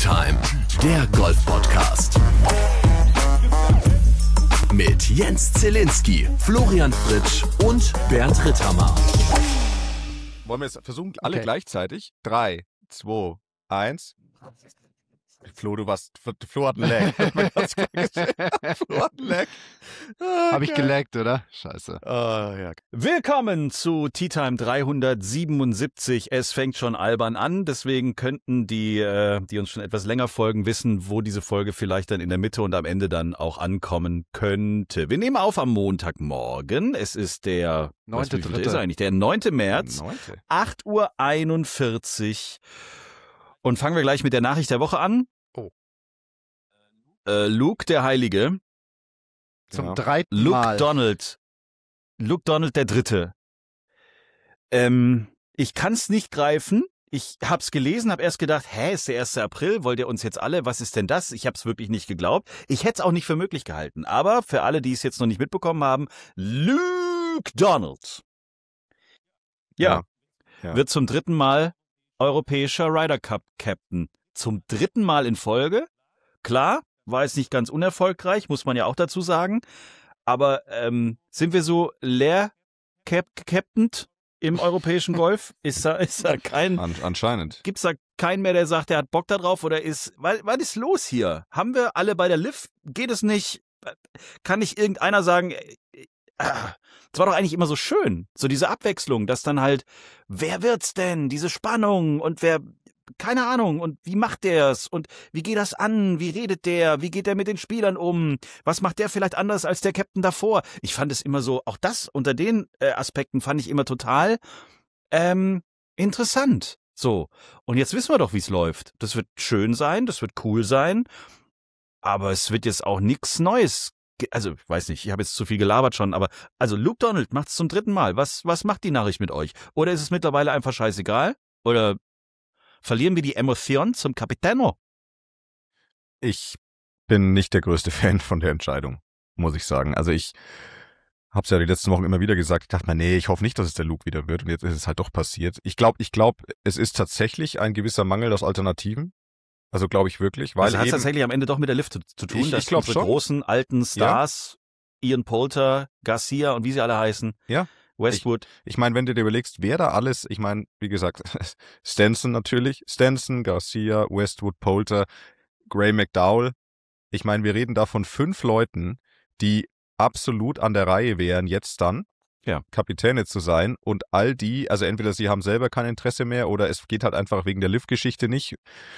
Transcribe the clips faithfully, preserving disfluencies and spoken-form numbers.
Time, der Golf-Podcast. Mit Jens Zielinski, Florian Fritsch und Bernd Ritthammer. Wollen wir es versuchen, alle Okay. gleichzeitig? Drei, zwei, eins. Flo, du warst, Flo hat einen Lag. Flo hat einen Lag. Ah, Habe ich geil. gelaggt, oder? Scheiße. Ah, ja. Willkommen zu Tea Time dreihundertsiebenundsiebzig. Es fängt schon albern an, deswegen könnten die, äh, die uns schon etwas länger folgen, wissen, wo diese Folge vielleicht dann in der Mitte und am Ende dann auch ankommen könnte. Wir nehmen auf am Montagmorgen. Es ist der Neunte, was, wie viel dritte. ist er eigentlich? Der neunte März, Neunte. acht Uhr einundvierzig. Und fangen wir gleich mit der Nachricht der Woche an. Oh. Äh, Luke der Heilige. Zum Ja. dritten Luke Mal. Donald. Luke Donald der Dritte. Ähm, ich kann es nicht greifen. Ich hab's gelesen, hab erst gedacht, hä, ist der erste April, wollt ihr uns jetzt alle, was ist denn das? Ich hab's wirklich nicht geglaubt. Ich hätte es auch nicht für möglich gehalten. Aber für alle, die es jetzt noch nicht mitbekommen haben, Luke Donald. Ja, Ja. wird zum dritten Mal europäischer Ryder Cup Captain. Zum dritten Mal in Folge. Klar, war es nicht ganz unerfolgreich, muss man ja auch dazu sagen. Aber ähm, sind wir so leer cap captained im europäischen Golf? Ist da, ist da kein, An, anscheinend. gibt's da keinen mehr, der sagt, der hat Bock da drauf? Oder ist, was, was ist los hier? Haben wir alle bei der Liv? Geht es nicht? Kann nicht irgendeiner sagen, äh, äh, es war doch eigentlich immer so schön, so diese Abwechslung, dass dann halt, wer wird's denn? Diese Spannung und wer, keine Ahnung, und wie macht der's? Und wie geht das an? Wie redet der? Wie geht der mit den Spielern um? Was macht der vielleicht anders als der Captain davor? Ich fand es immer so, auch das unter den äh, Aspekten fand ich immer total ähm, interessant. So, und jetzt wissen wir doch, wie es läuft. Das wird schön sein, das wird cool sein, aber es wird jetzt auch nichts Neues. ge- Also, ich weiß nicht, ich habe jetzt zu viel gelabert schon, aber also Luke Donald macht's zum dritten Mal. Was, was macht die Nachricht mit euch? Oder ist es mittlerweile einfach scheißegal? Oder verlieren wir die Emotion zum Capitano? Ich bin nicht der größte Fan von der Entscheidung, muss ich sagen. Also ich habe es ja die letzten Wochen immer wieder gesagt. Ich dachte mir, nee, ich hoffe nicht, dass es der Luke wieder wird. Und jetzt ist es halt doch passiert. Ich glaube, ich glaube, es ist tatsächlich ein gewisser Mangel aus Alternativen. Also glaube ich wirklich. Weil Also hat es eben, tatsächlich am Ende doch mit der Lift zu, zu tun, Ich- dass ich glaub unsere schon. großen alten Stars, Ian Poulter, Garcia und wie sie alle heißen, Ja. Westwood, Ich meine, wenn du dir überlegst, wer da alles, ich meine, wie gesagt, Stenson natürlich, Stenson, Garcia, Westwood, Poulter, Gray McDowell. Ich meine, wir reden da von fünf Leuten, die absolut an der Reihe wären, jetzt dann Ja. Kapitäne zu sein. Und all die, also entweder sie haben selber kein Interesse mehr oder es geht halt einfach wegen der Liv-Geschichte nicht.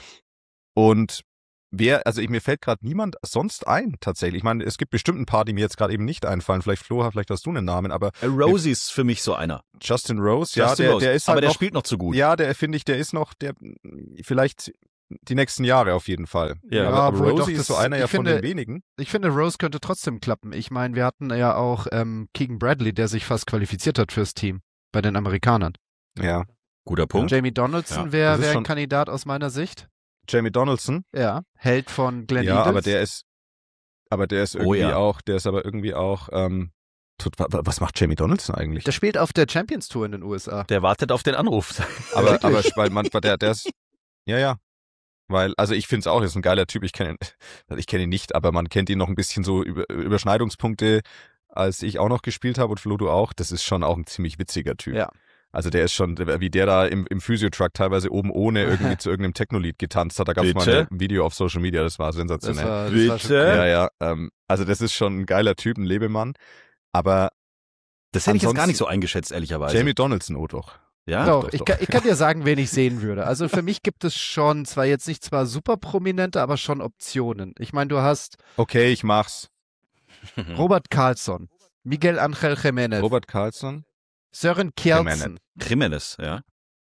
Und wer, also ich, mir fällt gerade niemand sonst ein, tatsächlich. Ich meine, es gibt bestimmt ein paar, die mir jetzt gerade eben nicht einfallen. Vielleicht Flo, vielleicht hast du einen Namen, aber äh, Rosie ist für mich so einer. Justin Rose, ja, Justin der, Rose. der ist aber halt der noch, spielt noch zu gut. ja, der finde ich, der ist noch, der vielleicht die nächsten Jahre auf jeden Fall. Ja, aber, aber obwohl Rosie doch, ist das- so einer ich ja von finde- den wenigen. Ich finde, Rose könnte trotzdem klappen. Ich meine, wir hatten ja auch ähm, Keegan Bradley, der sich fast qualifiziert hat fürs Team bei den Amerikanern. Ja. Guter Punkt. Jamie Donaldson Ja, wäre das ist wär ein schon- Kandidat aus meiner Sicht. Jamie Donaldson. Ja, Held von Glenn Ja, Eagles. aber der ist, aber der ist Oh irgendwie ja. auch, der ist aber irgendwie auch, ähm, tut, wa- wa- was macht Jamie Donaldson eigentlich? Der spielt auf der Champions Tour in den U S A. Der wartet auf den Anruf. aber, Wirklich? aber, weil man, der, der ist, ja, ja. Weil, also ich finde es auch, er ist ein geiler Typ. Ich kenne ihn, also ich kenne ihn nicht, aber man kennt ihn noch ein bisschen so über Überschneidungspunkte, als ich auch noch gespielt habe und Flo, du auch. Das ist schon auch ein ziemlich witziger Typ. Ja. Also der ist schon, wie der da im, im Physiotruck teilweise oben ohne irgendwie zu irgendeinem Techno-Lied getanzt hat. Da gab es mal Bitte? ein Video auf Social Media, das war Das sensationell. war, das war schon Bitte? cool. ja, ja. Ähm, also das ist schon ein geiler Typ, ein Lebemann. Aber Das hätte ich jetzt gar Ansonsten- nicht so eingeschätzt, ehrlicherweise. Jamie Donaldson, oh doch. ja? Doch, doch, ich, doch. Kann, ich kann dir sagen, wen ich sehen würde. Also für mich gibt es schon, zwar jetzt nicht zwar super prominente, aber schon Optionen. Ich meine, du hast Okay, ich mach's. Robert Carlson, Miguel Angel Jiménez, Robert Carlson. Sören Kjeldsen. Jimenez, ja.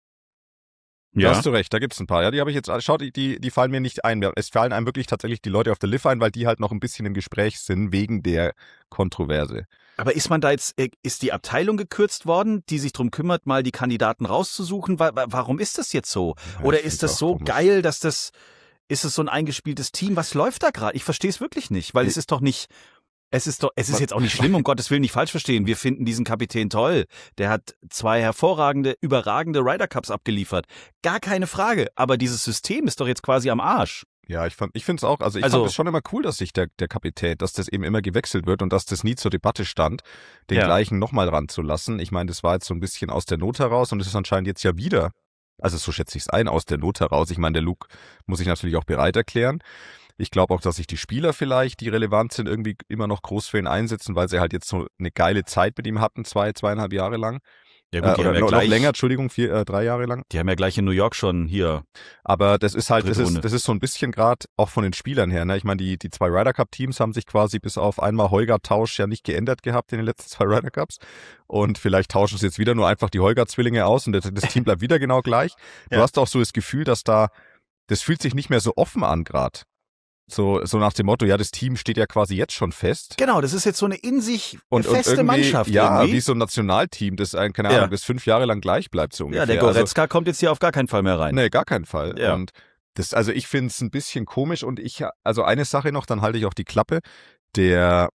Da Ja. hast du recht, da gibt's ein paar. Ja, die habe ich jetzt, schaut, die, die, die fallen mir nicht ein. Es fallen einem wirklich tatsächlich die Leute auf der Liv ein, weil die halt noch ein bisschen im Gespräch sind wegen der Kontroverse. Aber ist man da jetzt, äh, ist die Abteilung gekürzt worden, die sich drum kümmert, mal die Kandidaten rauszusuchen? Wa- wa- Warum ist das jetzt so? Ja, Oder ich ist find's das auch so komisch. geil, dass das, ist es so ein eingespieltes Team? Was läuft da gerade? Ich verstehe es wirklich nicht, weil es ist doch nicht, es ist doch, es ist Was- jetzt auch nicht schlimm, um Gottes Willen nicht falsch verstehen. Wir finden diesen Kapitän toll. Der hat zwei hervorragende, überragende Ryder Cups abgeliefert. Gar keine Frage. Aber dieses System ist doch jetzt quasi am Arsch. Ja, ich fand, ich finde es auch, also ich Also- fand es schon immer cool, dass sich der, der Kapitän, dass das eben immer gewechselt wird und dass das nie zur Debatte stand, den Ja. gleichen nochmal ranzulassen. Ich meine, das war jetzt so ein bisschen aus der Not heraus und es ist anscheinend jetzt ja wieder, also so schätze ich es ein, aus der Not heraus. Ich meine, der Luke muss sich natürlich auch bereit erklären. Ich glaube auch, dass sich die Spieler vielleicht, die relevant sind, irgendwie immer noch groß für ihn einsetzen, weil sie halt jetzt so eine geile Zeit mit ihm hatten, zwei, zweieinhalb Jahre lang. Ja Äh, gut, die, oder haben ja noch, noch gleich, länger, Entschuldigung, vier, äh, drei Jahre lang. die haben ja gleich in New York schon hier. Aber das ist halt, das Dritte ist, Runde. das ist so ein bisschen gerade auch von den Spielern her. Ne? Ich meine, die, die zwei Ryder Cup Teams haben sich quasi bis auf einmal Holger-Tausch ja nicht geändert gehabt in den letzten zwei Ryder Cups. Und vielleicht tauschen sie jetzt wieder nur einfach die Holger-Zwillinge aus und das, das Team bleibt wieder genau gleich. Du Ja. hast auch so das Gefühl, dass da, das fühlt sich nicht mehr so offen an gerade. So, so nach dem Motto, ja, das Team steht ja quasi jetzt schon fest. Genau, das ist jetzt so eine in sich Und, und feste irgendwie, Mannschaft. ja, irgendwie. wie so ein Nationalteam, das ein, keine Ja. Ahnung, das fünf Jahre lang gleich bleibt, so ungefähr. Ja, der Also, Goretzka kommt jetzt hier auf gar keinen Fall mehr rein. nee, gar keinen Fall. Ja. Und das, also ich finde es ein bisschen komisch und ich, also eine Sache noch, dann halte ich auch die Klappe. Der,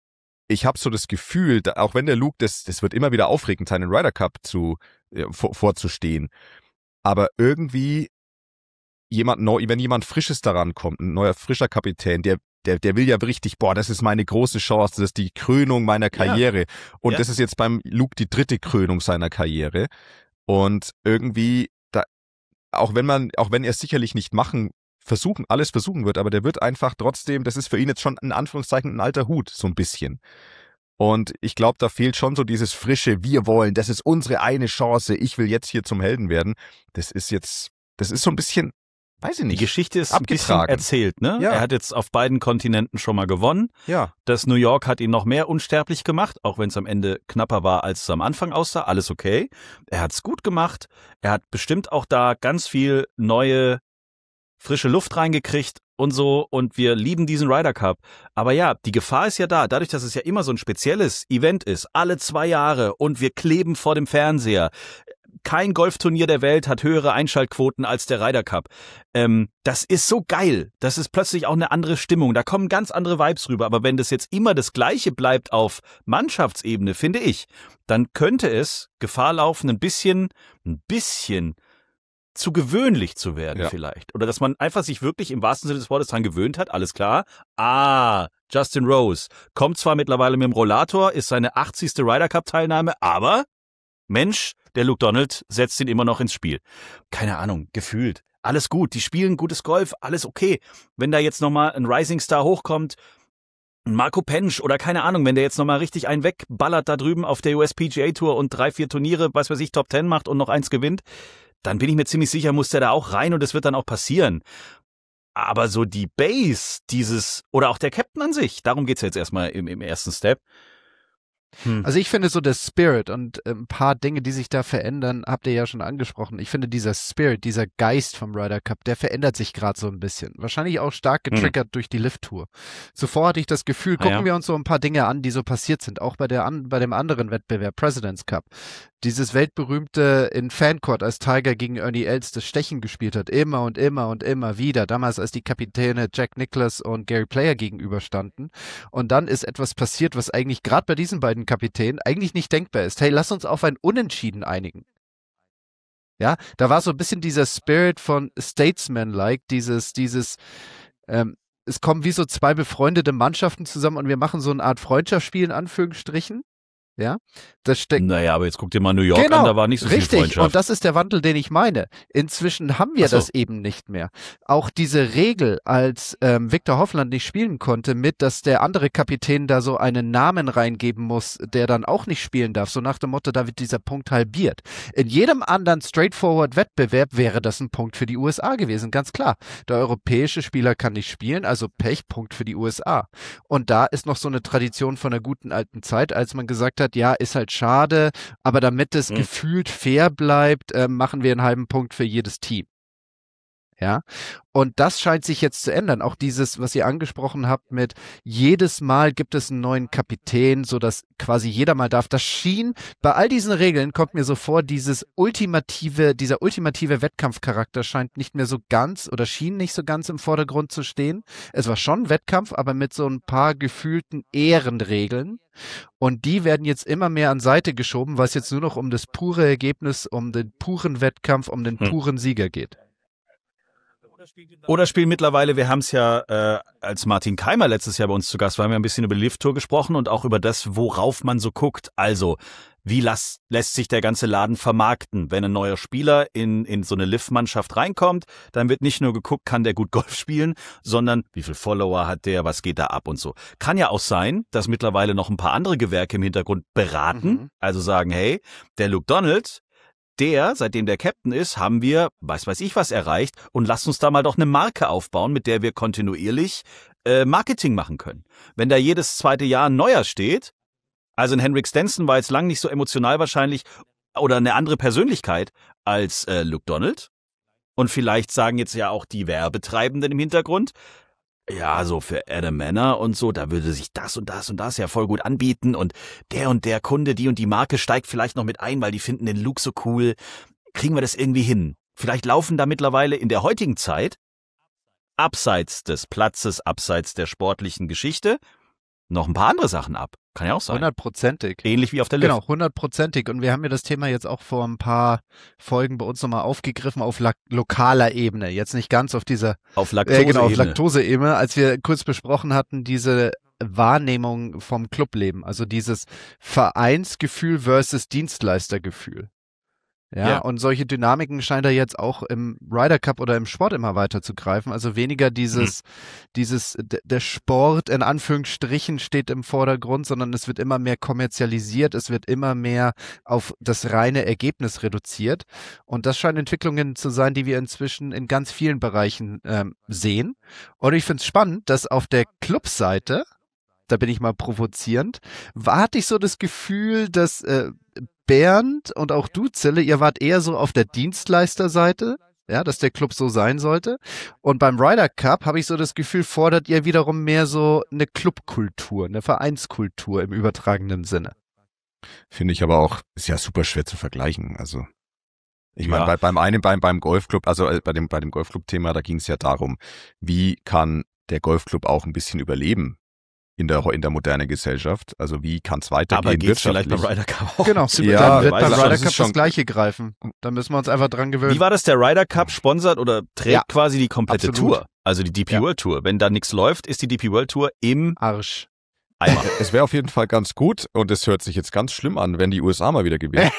ich habe so das Gefühl, da, auch wenn der Luke, das, das wird immer wieder aufregend sein, den Ryder Cup zu, äh, vor, vorzustehen. Aber irgendwie jemand neu, wenn jemand Frisches daran kommt, ein neuer frischer Kapitän, der Der, der will ja richtig, boah, das ist meine große Chance, das ist die Krönung meiner Karriere. Und Ja. das ist jetzt beim Luke die dritte Krönung seiner Karriere. Und irgendwie, da, auch wenn man, auch wenn er es sicherlich nicht machen, versuchen, alles versuchen wird, aber der wird einfach trotzdem, das ist für ihn jetzt schon in Anführungszeichen ein alter Hut, so ein bisschen. Und ich glaube, da fehlt schon so dieses frische, wir wollen, das ist unsere eine Chance, ich will jetzt hier zum Helden werden. Das ist jetzt, das ist so ein bisschen, weiß ich Die nicht. Geschichte ist ein bisschen Abgetragen. erzählt, ne? Ja. Er hat jetzt auf beiden Kontinenten schon mal gewonnen. Ja, Das New York hat ihn noch mehr unsterblich gemacht, auch wenn es am Ende knapper war, als es am Anfang aussah. Alles okay. Er hat es gut gemacht. Er hat bestimmt auch da ganz viel neue, frische Luft reingekriegt und so. Und wir lieben diesen Ryder Cup. Aber ja, die Gefahr ist ja da. Dadurch, dass es ja immer so ein spezielles Event ist, alle zwei Jahre und wir kleben vor dem Fernseher. Kein Golfturnier der Welt hat höhere Einschaltquoten als der Ryder Cup. Ähm, das ist so geil. Das ist plötzlich auch eine andere Stimmung. Da kommen ganz andere Vibes rüber. Aber wenn das jetzt immer das Gleiche bleibt auf Mannschaftsebene, finde ich, dann könnte es Gefahr laufen, ein bisschen, ein bisschen zu gewöhnlich zu werden Ja. vielleicht. Oder dass man einfach sich wirklich im wahrsten Sinne des Wortes dran gewöhnt hat. Alles klar. Ah, Justin Rose kommt zwar mittlerweile mit dem Rollator, ist seine achtzigste Ryder Cup Teilnahme, aber Mensch, der Luke Donald setzt ihn immer noch ins Spiel. Keine Ahnung, gefühlt. Alles gut, die spielen gutes Golf, alles okay. Wenn da jetzt nochmal ein Rising Star hochkommt, ein Marco Pensch oder keine Ahnung, wenn der jetzt nochmal richtig einen wegballert da drüben auf der U S P G A Tour und drei, vier Turniere, was weiß ich, Top Ten macht und noch eins gewinnt, dann bin ich mir ziemlich sicher, muss der da auch rein und es wird dann auch passieren. Aber so die Base dieses, oder auch der Captain an sich, darum geht's jetzt erstmal im, im ersten Step. Hm. Also ich finde so der Spirit und äh, ein paar Dinge, die sich da verändern, habt ihr ja schon angesprochen. Ich finde dieser Spirit, dieser Geist vom Ryder Cup, der verändert sich gerade so ein bisschen. Wahrscheinlich auch stark getriggert durch die Lift-Tour. Zuvor hatte ich das Gefühl, Ah, gucken ja. wir uns so ein paar Dinge an, die so passiert sind, auch bei der an, bei dem anderen Wettbewerb, President's Cup. Dieses weltberühmte in Fancourt, als Tiger gegen Ernie Els das Stechen gespielt hat, immer und immer und immer wieder. Damals, als die Kapitäne Jack Nicklaus und Gary Player gegenüberstanden. Und dann ist etwas passiert, was eigentlich gerade bei diesen beiden Kapitänen eigentlich nicht denkbar ist. Hey, lass uns auf ein Unentschieden einigen. Ja, da war so ein bisschen dieser Spirit von Statesman-like, dieses, dieses, ähm, es kommen wie so zwei befreundete Mannschaften zusammen und wir machen so eine Art Freundschaftsspiel in Anführungsstrichen. Ja, das steckt. Naja, aber jetzt guck dir mal New York Genau, an, da war nicht so viel richtig. Freundschaft. Und das ist der Wandel, den ich meine. Inzwischen haben wir Ach so. das eben nicht mehr. Auch diese Regel, als ähm, Viktor Hovland nicht spielen konnte, mit, dass der andere Kapitän da so einen Namen reingeben muss, der dann auch nicht spielen darf, so nach dem Motto, da wird dieser Punkt halbiert. In jedem anderen Straightforward-Wettbewerb wäre das ein Punkt für die U S A gewesen, ganz klar. Der europäische Spieler kann nicht spielen, also Pech, Punkt für die U S A. Und da ist noch so eine Tradition von der guten alten Zeit, als man gesagt hat, ja, ist halt schade, aber damit es Mhm. gefühlt fair bleibt, äh, machen wir einen halben Punkt für jedes Team. Ja, und das scheint sich jetzt zu ändern. Auch dieses, was ihr angesprochen habt mit jedes Mal gibt es einen neuen Kapitän, sodass quasi jeder mal darf. Das schien, bei all diesen Regeln kommt mir so vor, dieses ultimative, dieser ultimative Wettkampfcharakter scheint nicht mehr so ganz oder schien nicht so ganz im Vordergrund zu stehen. Es war schon ein Wettkampf, aber mit so ein paar gefühlten Ehrenregeln. Und die werden jetzt immer mehr an Seite geschoben, weil es jetzt nur noch um das pure Ergebnis, um den puren Wettkampf, um den Hm. puren Sieger geht. Oder spielen mittlerweile, wir haben es ja, äh, als Martin Keimer letztes Jahr bei uns zu Gast war, haben wir ein bisschen über die Lift-Tour gesprochen und auch über das, worauf man so guckt. Also, wie las, lässt sich der ganze Laden vermarkten? Wenn ein neuer Spieler in, in so eine Lift-Mannschaft reinkommt, dann wird nicht nur geguckt, kann der gut Golf spielen, sondern wie viel Follower hat der, was geht da ab und so. Kann ja auch sein, dass mittlerweile noch ein paar andere Gewerke im Hintergrund beraten, Mhm. also sagen, hey, der Luke Donald, der, seitdem der Captain ist, haben wir, weiß weiß ich was erreicht und lasst uns da mal doch eine Marke aufbauen, mit der wir kontinuierlich äh, Marketing machen können. Wenn da jedes zweite Jahr ein neuer steht, also ein Henrik Stenson war jetzt lang nicht so emotional wahrscheinlich oder eine andere Persönlichkeit als äh, Luke Donald und vielleicht sagen jetzt ja auch die Werbetreibenden im Hintergrund, ja, so für Adam Manor und so, da würde sich das und das und das ja voll gut anbieten und der und der Kunde, die und die Marke steigt vielleicht noch mit ein, weil die finden den Luke so cool. Kriegen wir das irgendwie hin? Vielleicht laufen da mittlerweile in der heutigen Zeit, abseits des Platzes, abseits der sportlichen Geschichte, noch ein paar andere Sachen ab. Kann ja auch sein. Hundertprozentig. Ähnlich wie auf der Lift. Genau, hundertprozentig. Und wir haben ja das Thema jetzt auch vor ein paar Folgen bei uns nochmal aufgegriffen auf la- lokaler Ebene. Jetzt nicht ganz auf dieser, Auf Laktose. äh, genau, auf Laktoseebene, als wir kurz besprochen hatten, diese Wahrnehmung vom Clubleben. Also dieses Vereinsgefühl versus Dienstleistergefühl. Ja, Ja. und solche Dynamiken scheint er jetzt auch im Ryder Cup oder im Sport immer weiter zu greifen. Also weniger dieses, dieses, d- der Sport in Anführungsstrichen steht im Vordergrund, sondern es wird immer mehr kommerzialisiert, es wird immer mehr auf das reine Ergebnis reduziert. Und das scheinen Entwicklungen zu sein, die wir inzwischen in ganz vielen Bereichen ähm, sehen. Und ich finde es spannend, dass auf der Clubseite, da bin ich mal provozierend, war, hatte ich so das Gefühl, dass äh, Bernd und auch du, Zille, ihr wart eher so auf der Dienstleisterseite, ja, dass der Club so sein sollte. Und beim Ryder Cup habe ich so das Gefühl, fordert ihr wiederum mehr so eine Clubkultur, eine Vereinskultur im übertragenen Sinne. Finde ich aber auch, ist ja super schwer zu vergleichen. Also ich meine, Ja. bei, beim einen, beim, beim Golfclub, also äh, bei dem, bei dem Golfclub-Thema, da ging es ja darum, wie kann der Golfclub auch ein bisschen überleben in der, in der modernen Gesellschaft? Also wie kann es weitergehen Aber geht's vielleicht beim wirtschaftlich? Ryder Cup auch? Genau, ums Ja, dann Überleben? wird Weiß beim ich schon, Ryder das Cup ist schon- das Gleiche greifen. Da müssen wir uns einfach dran gewöhnen. Wie war das? Der Ryder Cup sponsert oder trägt Ja, quasi die komplette absolut. Tour? Also die D P Ja. World Tour. Wenn da nichts läuft, ist die D P World Tour im Arsch. Eimer. Es wäre auf jeden Fall ganz gut und es hört sich jetzt ganz schlimm an, wenn die U S A mal wieder gewinnen.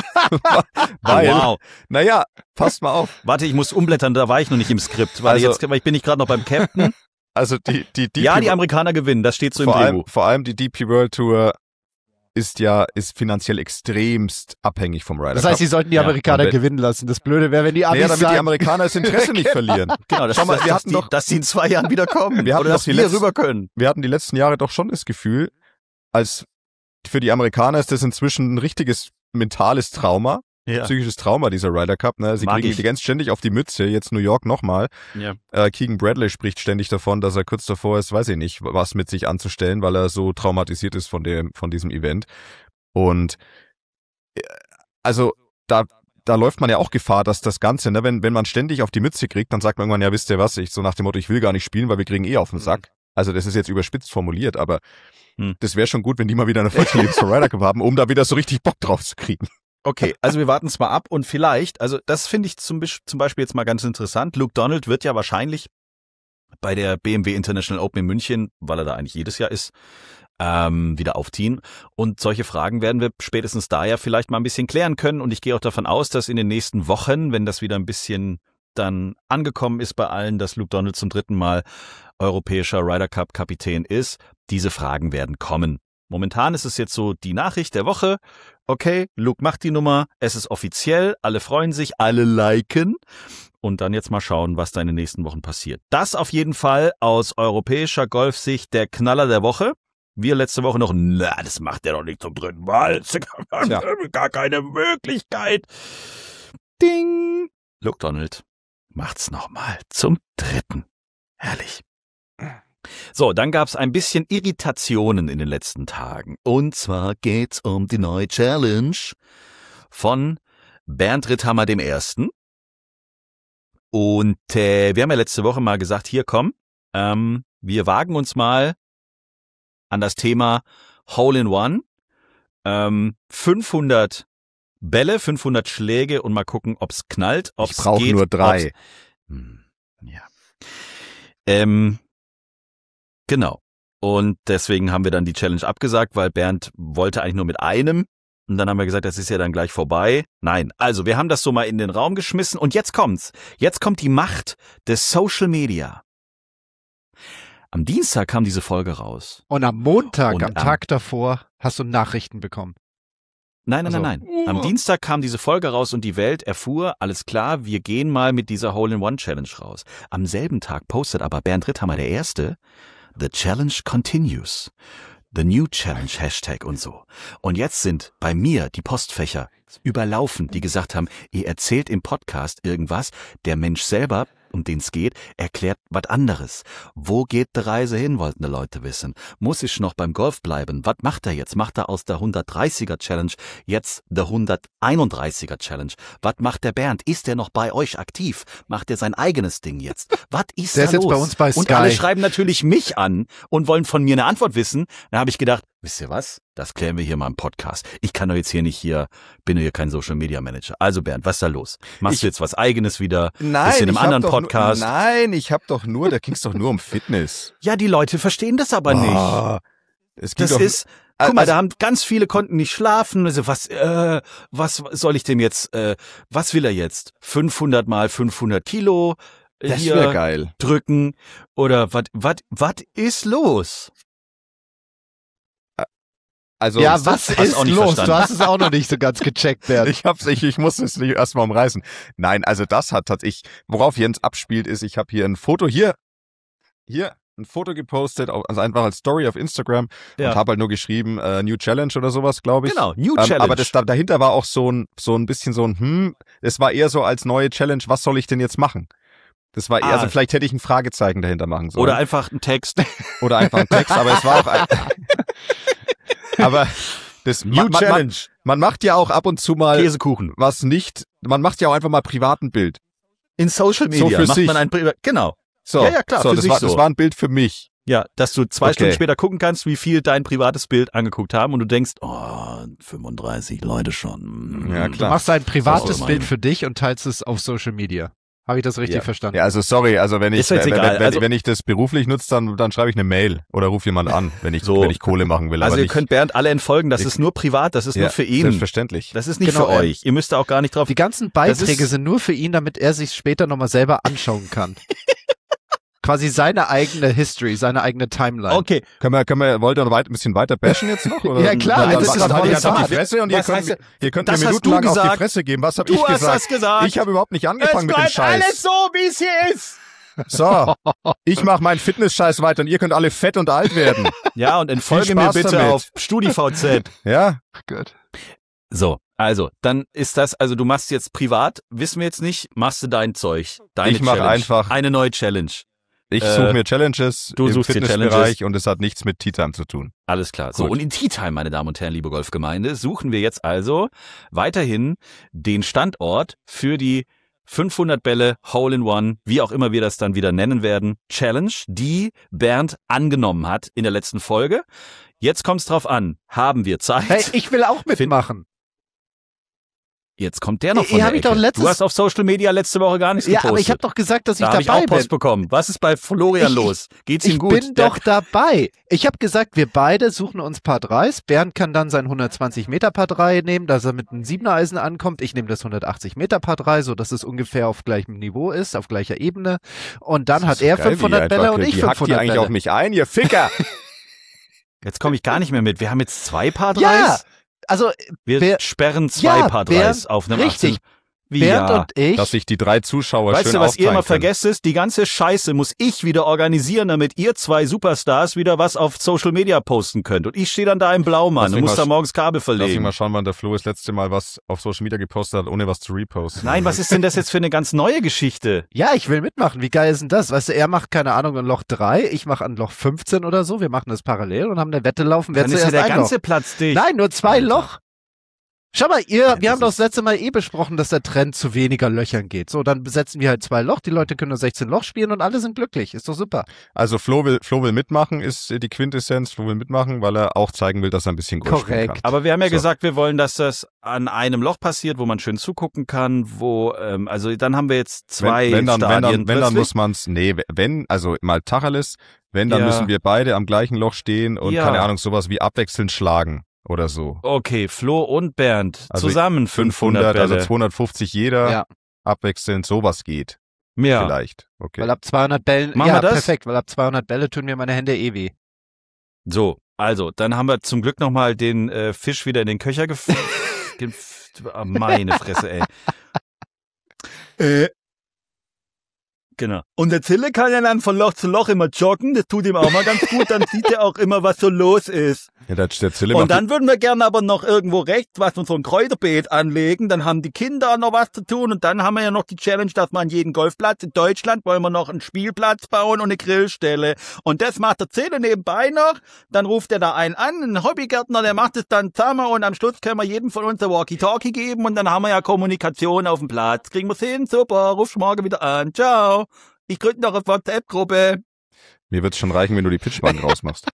Weil, Wow. naja, passt mal auf. Warte, ich muss umblättern, da war ich noch nicht im Skript. Warte, Also- jetzt, weil ich bin nicht gerade noch beim Captain. Also die, die, die Ja, die Amerikaner gewinnen, das steht so im vor allem, Drehbuch. vor allem die D P World Tour ist ja, ist finanziell extremst abhängig vom Ryder Das Cup. heißt, sie sollten die Ja, Amerikaner und wenn- gewinnen lassen. Das Blöde wäre, wenn die Amis naja, damit die sagen, Amerikaner das Interesse nicht verlieren. Genau, das, Schau mal, das, wir dass, hatten die, doch- dass die in zwei Jahren wieder kommen. Wir hatten Oder doch dass die wir letzten- rüber können. Wir hatten die letzten Jahre doch schon das Gefühl, als für die Amerikaner ist das inzwischen ein richtiges mentales Trauma, Ja. psychisches Trauma, dieser Ryder Cup. Ne? Sie Mag kriegen ich. die ganz ständig auf die Mütze, jetzt New York nochmal. Ja. Äh, Keegan Bradley spricht ständig davon, dass er kurz davor ist, weiß ich nicht, was mit sich anzustellen, weil er so traumatisiert ist von dem, von diesem Event. Und äh, also da, da läuft man ja auch Gefahr, dass das Ganze, ne, wenn, wenn man ständig auf die Mütze kriegt, dann sagt man irgendwann, ja, wisst ihr was, ich so nach dem Motto, ich will gar nicht spielen, weil wir kriegen eh auf den Sack. Also das ist jetzt überspitzt formuliert, aber Hm. das wäre schon gut, wenn die mal wieder eine Folge zum Ryder Cup haben, um da wieder so richtig Bock drauf zu kriegen. Okay, also wir warten es mal ab und vielleicht, also das finde ich zum, Bisch- zum Beispiel jetzt mal ganz interessant. Luke Donald wird ja wahrscheinlich bei der B M W International Open in München, weil er da eigentlich jedes Jahr ist, ähm, wieder aufziehen. Und solche Fragen werden wir spätestens da ja vielleicht mal ein bisschen klären können. Und ich gehe auch davon aus, dass in den nächsten Wochen, wenn das wieder ein bisschen dann angekommen ist bei allen, dass Luke Donald zum dritten Mal europäischer Ryder Cup Kapitän ist, diese Fragen werden kommen. Momentan ist es jetzt so die Nachricht der Woche. Okay, Luke macht die Nummer, es ist offiziell, alle freuen sich, alle liken. Und dann jetzt mal schauen, was da in den nächsten Wochen passiert. Das auf jeden Fall aus europäischer Golfsicht der Knaller der Woche. Wir letzte Woche noch, na, das macht er doch nicht zum dritten Mal. Das ist Ja. gar keine Möglichkeit. Ding. Luke Donald macht's nochmal zum dritten. Herrlich. So, dann gab's ein bisschen Irritationen in den letzten Tagen. Und zwar geht's um die neue Challenge von Bernd Ritthammer dem Ersten. Und äh, wir haben ja letzte Woche mal gesagt, hier komm, ähm, wir wagen uns mal an das Thema Hole in One. Ähm, fünfhundert Bälle, fünfhundert Schläge und mal gucken, ob's knallt, ob's Ich brauche geht, nur drei. ob's- Hm. Ja. Ähm, genau. Und deswegen haben wir dann die Challenge abgesagt, weil Bernd wollte eigentlich nur mit einem. Und dann haben wir gesagt, das ist ja dann gleich vorbei. Nein, also wir haben das so mal in den Raum geschmissen. Und jetzt kommt's. Jetzt kommt die Macht des Social Media. Am Dienstag kam diese Folge raus. Und am Montag, Und am am- Tag davor, hast du Nachrichten bekommen. Nein, nein, Also- nein, nein. Am Dienstag kam diese Folge raus und die Welt erfuhr, alles klar, wir gehen mal mit dieser Hole-in-One-Challenge raus. Am selben Tag postet aber Bernd Ritthammer, der Erste, The Challenge continues. The New Challenge Hashtag und so. Und jetzt sind bei mir die Postfächer überlaufen, die gesagt haben, ihr erzählt im Podcast irgendwas, der Mensch selber, um den es geht, erklärt was anderes. Wo geht die Reise hin, wollten die Leute wissen. Muss ich noch beim Golf bleiben? Was macht er jetzt? Macht er aus der hundertdreißiger Challenge jetzt der hunderteinunddreißiger Challenge? Was macht der Bernd? Ist er noch bei euch aktiv? Macht er sein eigenes Ding jetzt? Was ist Der da ist jetzt los? bei uns bei Und Sky. alle schreiben natürlich mich an und wollen von mir eine Antwort wissen. Da habe ich gedacht, wisst ihr was? Das klären wir hier mal im Podcast. Ich kann doch jetzt hier nicht hier, bin hier kein Social Media Manager. Also Bernd, was ist da los? Machst Ich- du jetzt was Eigenes wieder? Nein, Bist du in einem ich hab anderen doch Podcast? Nur, nein, ich hab doch nur, da ging's doch nur um Fitness. Ja, die Leute verstehen das aber nicht. Ah, es ging Das doch, ist, guck mal, also- da haben ganz viele konnten nicht schlafen. Also was, äh, was soll ich dem jetzt, äh, was will er jetzt? fünfhundert mal fünfhundert Kilo äh, das hier wäre geil. drücken? Oder was, was, was ist los? Also ja, ist was das- hast ist auch nicht los? verstanden. Du hast es auch noch nicht so ganz gecheckt, Bernd. Ich hab's, ich, ich muss es nicht erstmal umreißen. Nein, also das hat tatsächlich, worauf Jens abspielt, ist, ich habe hier ein Foto, hier, hier, ein Foto gepostet, au- also einfach als Story auf Instagram Ja. und habe halt nur geschrieben, äh, New Challenge oder sowas, glaube ich. Genau, New Ähm, Challenge. aber das, da, dahinter war auch so ein, so ein bisschen so ein, hm, es war eher so als neue Challenge, was soll ich denn jetzt machen? Das war eher, Ah. also vielleicht hätte ich ein Fragezeichen dahinter machen sollen. Oder einfach ein Text. Oder einfach ein Text, aber es war auch ein, aber das, New man, man, man, Challenge. man macht ja auch ab und zu mal Käsekuchen. was nicht, man macht ja auch einfach mal privat ein Bild. In Social So Media für macht sich. man ein Pri- genau. So, Ja, ja, klar, so, für das sich war, so. das war ein Bild für mich. Ja, dass du zwei Okay. Stunden später gucken kannst, wie viel dein privates Bild angeguckt haben und du denkst, oh, fünfunddreißig Leute schon. Ja, Du klar. machst ein privates So, Bild meine- für dich und teilst es auf Social Media. Habe ich das richtig Ja. verstanden? Ja, also sorry, also wenn ich, Ist jetzt wenn, egal. wenn, wenn, Also- wenn ich das beruflich nutze, dann, dann schreibe ich eine Mail oder rufe jemand an, wenn ich, So. wenn ich Kohle machen will. Also aber ihr nicht, könnt Bernd alle entfolgen, das Ich- ist nur privat, das ist ja, nur für ihn. Selbstverständlich. Das ist nicht Genau, für ähm, euch. Ihr müsst da auch gar nicht drauf. Die ganzen Das Beiträge ist- sind nur für ihn, damit er sich später nochmal selber anschauen kann. Quasi seine eigene History, seine eigene Timeline. Okay, Können wir, können wir, wollt ihr noch weit, ein bisschen weiter bashen jetzt noch? Oder? Ja, klar, Dann, das dann, ist dann doch halt voll jetzt auf die egal. Fresse und ihr Was könnt, heißt mir- ihr könnt das mir hast minutenlang du auf die gesagt. Fresse geben. Was habe du ich hast gesagt? das gesagt. Ich habe überhaupt nicht angefangen mit dem Scheiß. so, wie es hier ist. So, ich mache meinen Fitness-Scheiß weiter und ihr könnt alle fett und alt werden. Ja, und entfolge Viel mir Spaß bitte damit. auf StudiVZ. Ja? Gut. So, also, dann ist das, also du machst jetzt privat, wissen wir jetzt nicht, machst du dein Zeug, deine Ich mach Challenge. einfach- Eine neue Challenge. Ich Äh, suche mir Challenges du im suchst dir Fitnessbereich Challenges. und es hat nichts mit Tea Time zu tun. Alles klar. So, Gut. und in Tea Time, meine Damen und Herren, liebe Golfgemeinde, suchen wir jetzt also weiterhin den Standort für die fünfhundert Bälle Hole-in-One, wie auch immer wir das dann wieder nennen werden, Challenge, die Bernd angenommen hat in der letzten Folge. Jetzt kommt's drauf an, haben wir Zeit? Hey, ich will auch mitmachen. Jetzt kommt der noch Ihr von der hab ich Ecke. doch letztes- Du hast auf Social Media letzte Woche gar nichts Ja, gepostet. aber ich habe doch gesagt, dass ich da habe ich dabei auch Post bin. bekommen. Was ist bei Florian Ich- los? Geht's Ich ihm gut? bin Der- doch dabei. Ich habe gesagt, wir beide suchen uns Paar dreis. Bernd kann dann sein hundertzwanzig Meter Paar drei nehmen, dass er mit einem siebener Eisen ankommt. Ich nehme das hundertachtzig Meter Paar drei, so dass es ungefähr auf gleichem Niveau ist, auf gleicher Ebene. Und dann Das hat ist er geil, wie fünfhundert ihr Bälle einfach- und ich die hackt ihr fünfhundert eigentlich Bälle. auf mich ein, ihr Ficker! Jetzt komme ich gar nicht mehr mit. Wir haben jetzt zwei Paar dreis. Ja, also Wir Ber- sperren zwei Ja, Paar Bernd, dreis auf einem richtig. achtzehn. Wie Bernd ja? und ich. Dass sich die drei Zuschauer Weißt schön du, was ihr aufteilen immer können. vergesst ist? Die ganze Scheiße muss ich wieder organisieren, damit ihr zwei Superstars wieder was auf Social Media posten könnt. Und ich stehe dann da im Blaumann Lass und mich muss mal da sch- morgens Kabel Lass mich verlegen. mal schauen, wann der Flo das letzte Mal was auf Social Media gepostet hat, ohne was zu reposten. Nein, was ist denn das jetzt für eine ganz neue Geschichte? Ja, ich will mitmachen. Wie geil ist denn das? Weißt du, er macht, keine Ahnung, an Loch drei, ich mache an Loch fünfzehn oder so. Wir machen das parallel und haben eine Wette laufen, wer Dann ist ja zuerst der ein ganze Loch. Platz dicht. Nein, nur zwei Alter. Loch. Schau mal, ihr, Ja, wir haben doch das das letzte Mal eh besprochen, dass der Trend zu weniger Löchern geht. So, dann besetzen wir halt zwei Loch, die Leute können nur sechzehn Loch spielen und alle sind glücklich. Ist doch super. Also Flo will, Flo will mitmachen, ist die Quintessenz. Flo will mitmachen, weil er auch zeigen will, dass er ein bisschen Golf spielen Korrekt. kann. Aber wir haben ja So. gesagt, wir wollen, dass das an einem Loch passiert, wo man schön zugucken kann, wo, ähm, also dann haben wir jetzt zwei wenn, wenn dann, Stadien wenn dann, wenn dann plötzlich. muss man's, nee, wenn, also mal Tacheles, wenn, dann Ja. müssen wir beide am gleichen Loch stehen und Ja. keine Ahnung, sowas wie abwechselnd schlagen oder so. Okay, Flo und Bernd Also zusammen fünfhundert fünfhundert, Bälle. also zweihundertfünfzig jeder, Ja. abwechselnd, sowas geht. ja. Vielleicht. Okay. Weil ab zweihundert Bällen, Machen ja, wir das? perfekt, weil ab zweihundert Bälle tun mir meine Hände eh weh. So, also, dann haben wir zum Glück nochmal den äh, Fisch wieder in den Köcher gef... gef ah, meine Fresse, ey. Äh. Genau. Und der Zille kann ja dann von Loch zu Loch immer joggen, das tut ihm auch mal ganz gut, dann sieht er auch immer, was so los ist. Ja, der, der Zille Und macht dann würden wir gerne aber noch irgendwo rechts was und so ein Kräuterbeet anlegen, dann haben die Kinder noch was zu tun und dann haben wir ja noch die Challenge, dass wir an jeden Golfplatz in Deutschland wollen wir noch einen Spielplatz bauen und eine Grillstelle. Und das macht der Zille nebenbei noch, dann ruft er da einen an, einen Hobbygärtner, der macht es dann zusammen und am Schluss können wir jedem von uns ein Walkie-Talkie geben und dann haben wir ja Kommunikation auf dem Platz. Kriegen wir's hin, super, rufst morgen wieder an, ciao. Ich gründe noch eine WhatsApp-Gruppe. Mir wird's schon reichen, wenn du die Pitchbank rausmachst.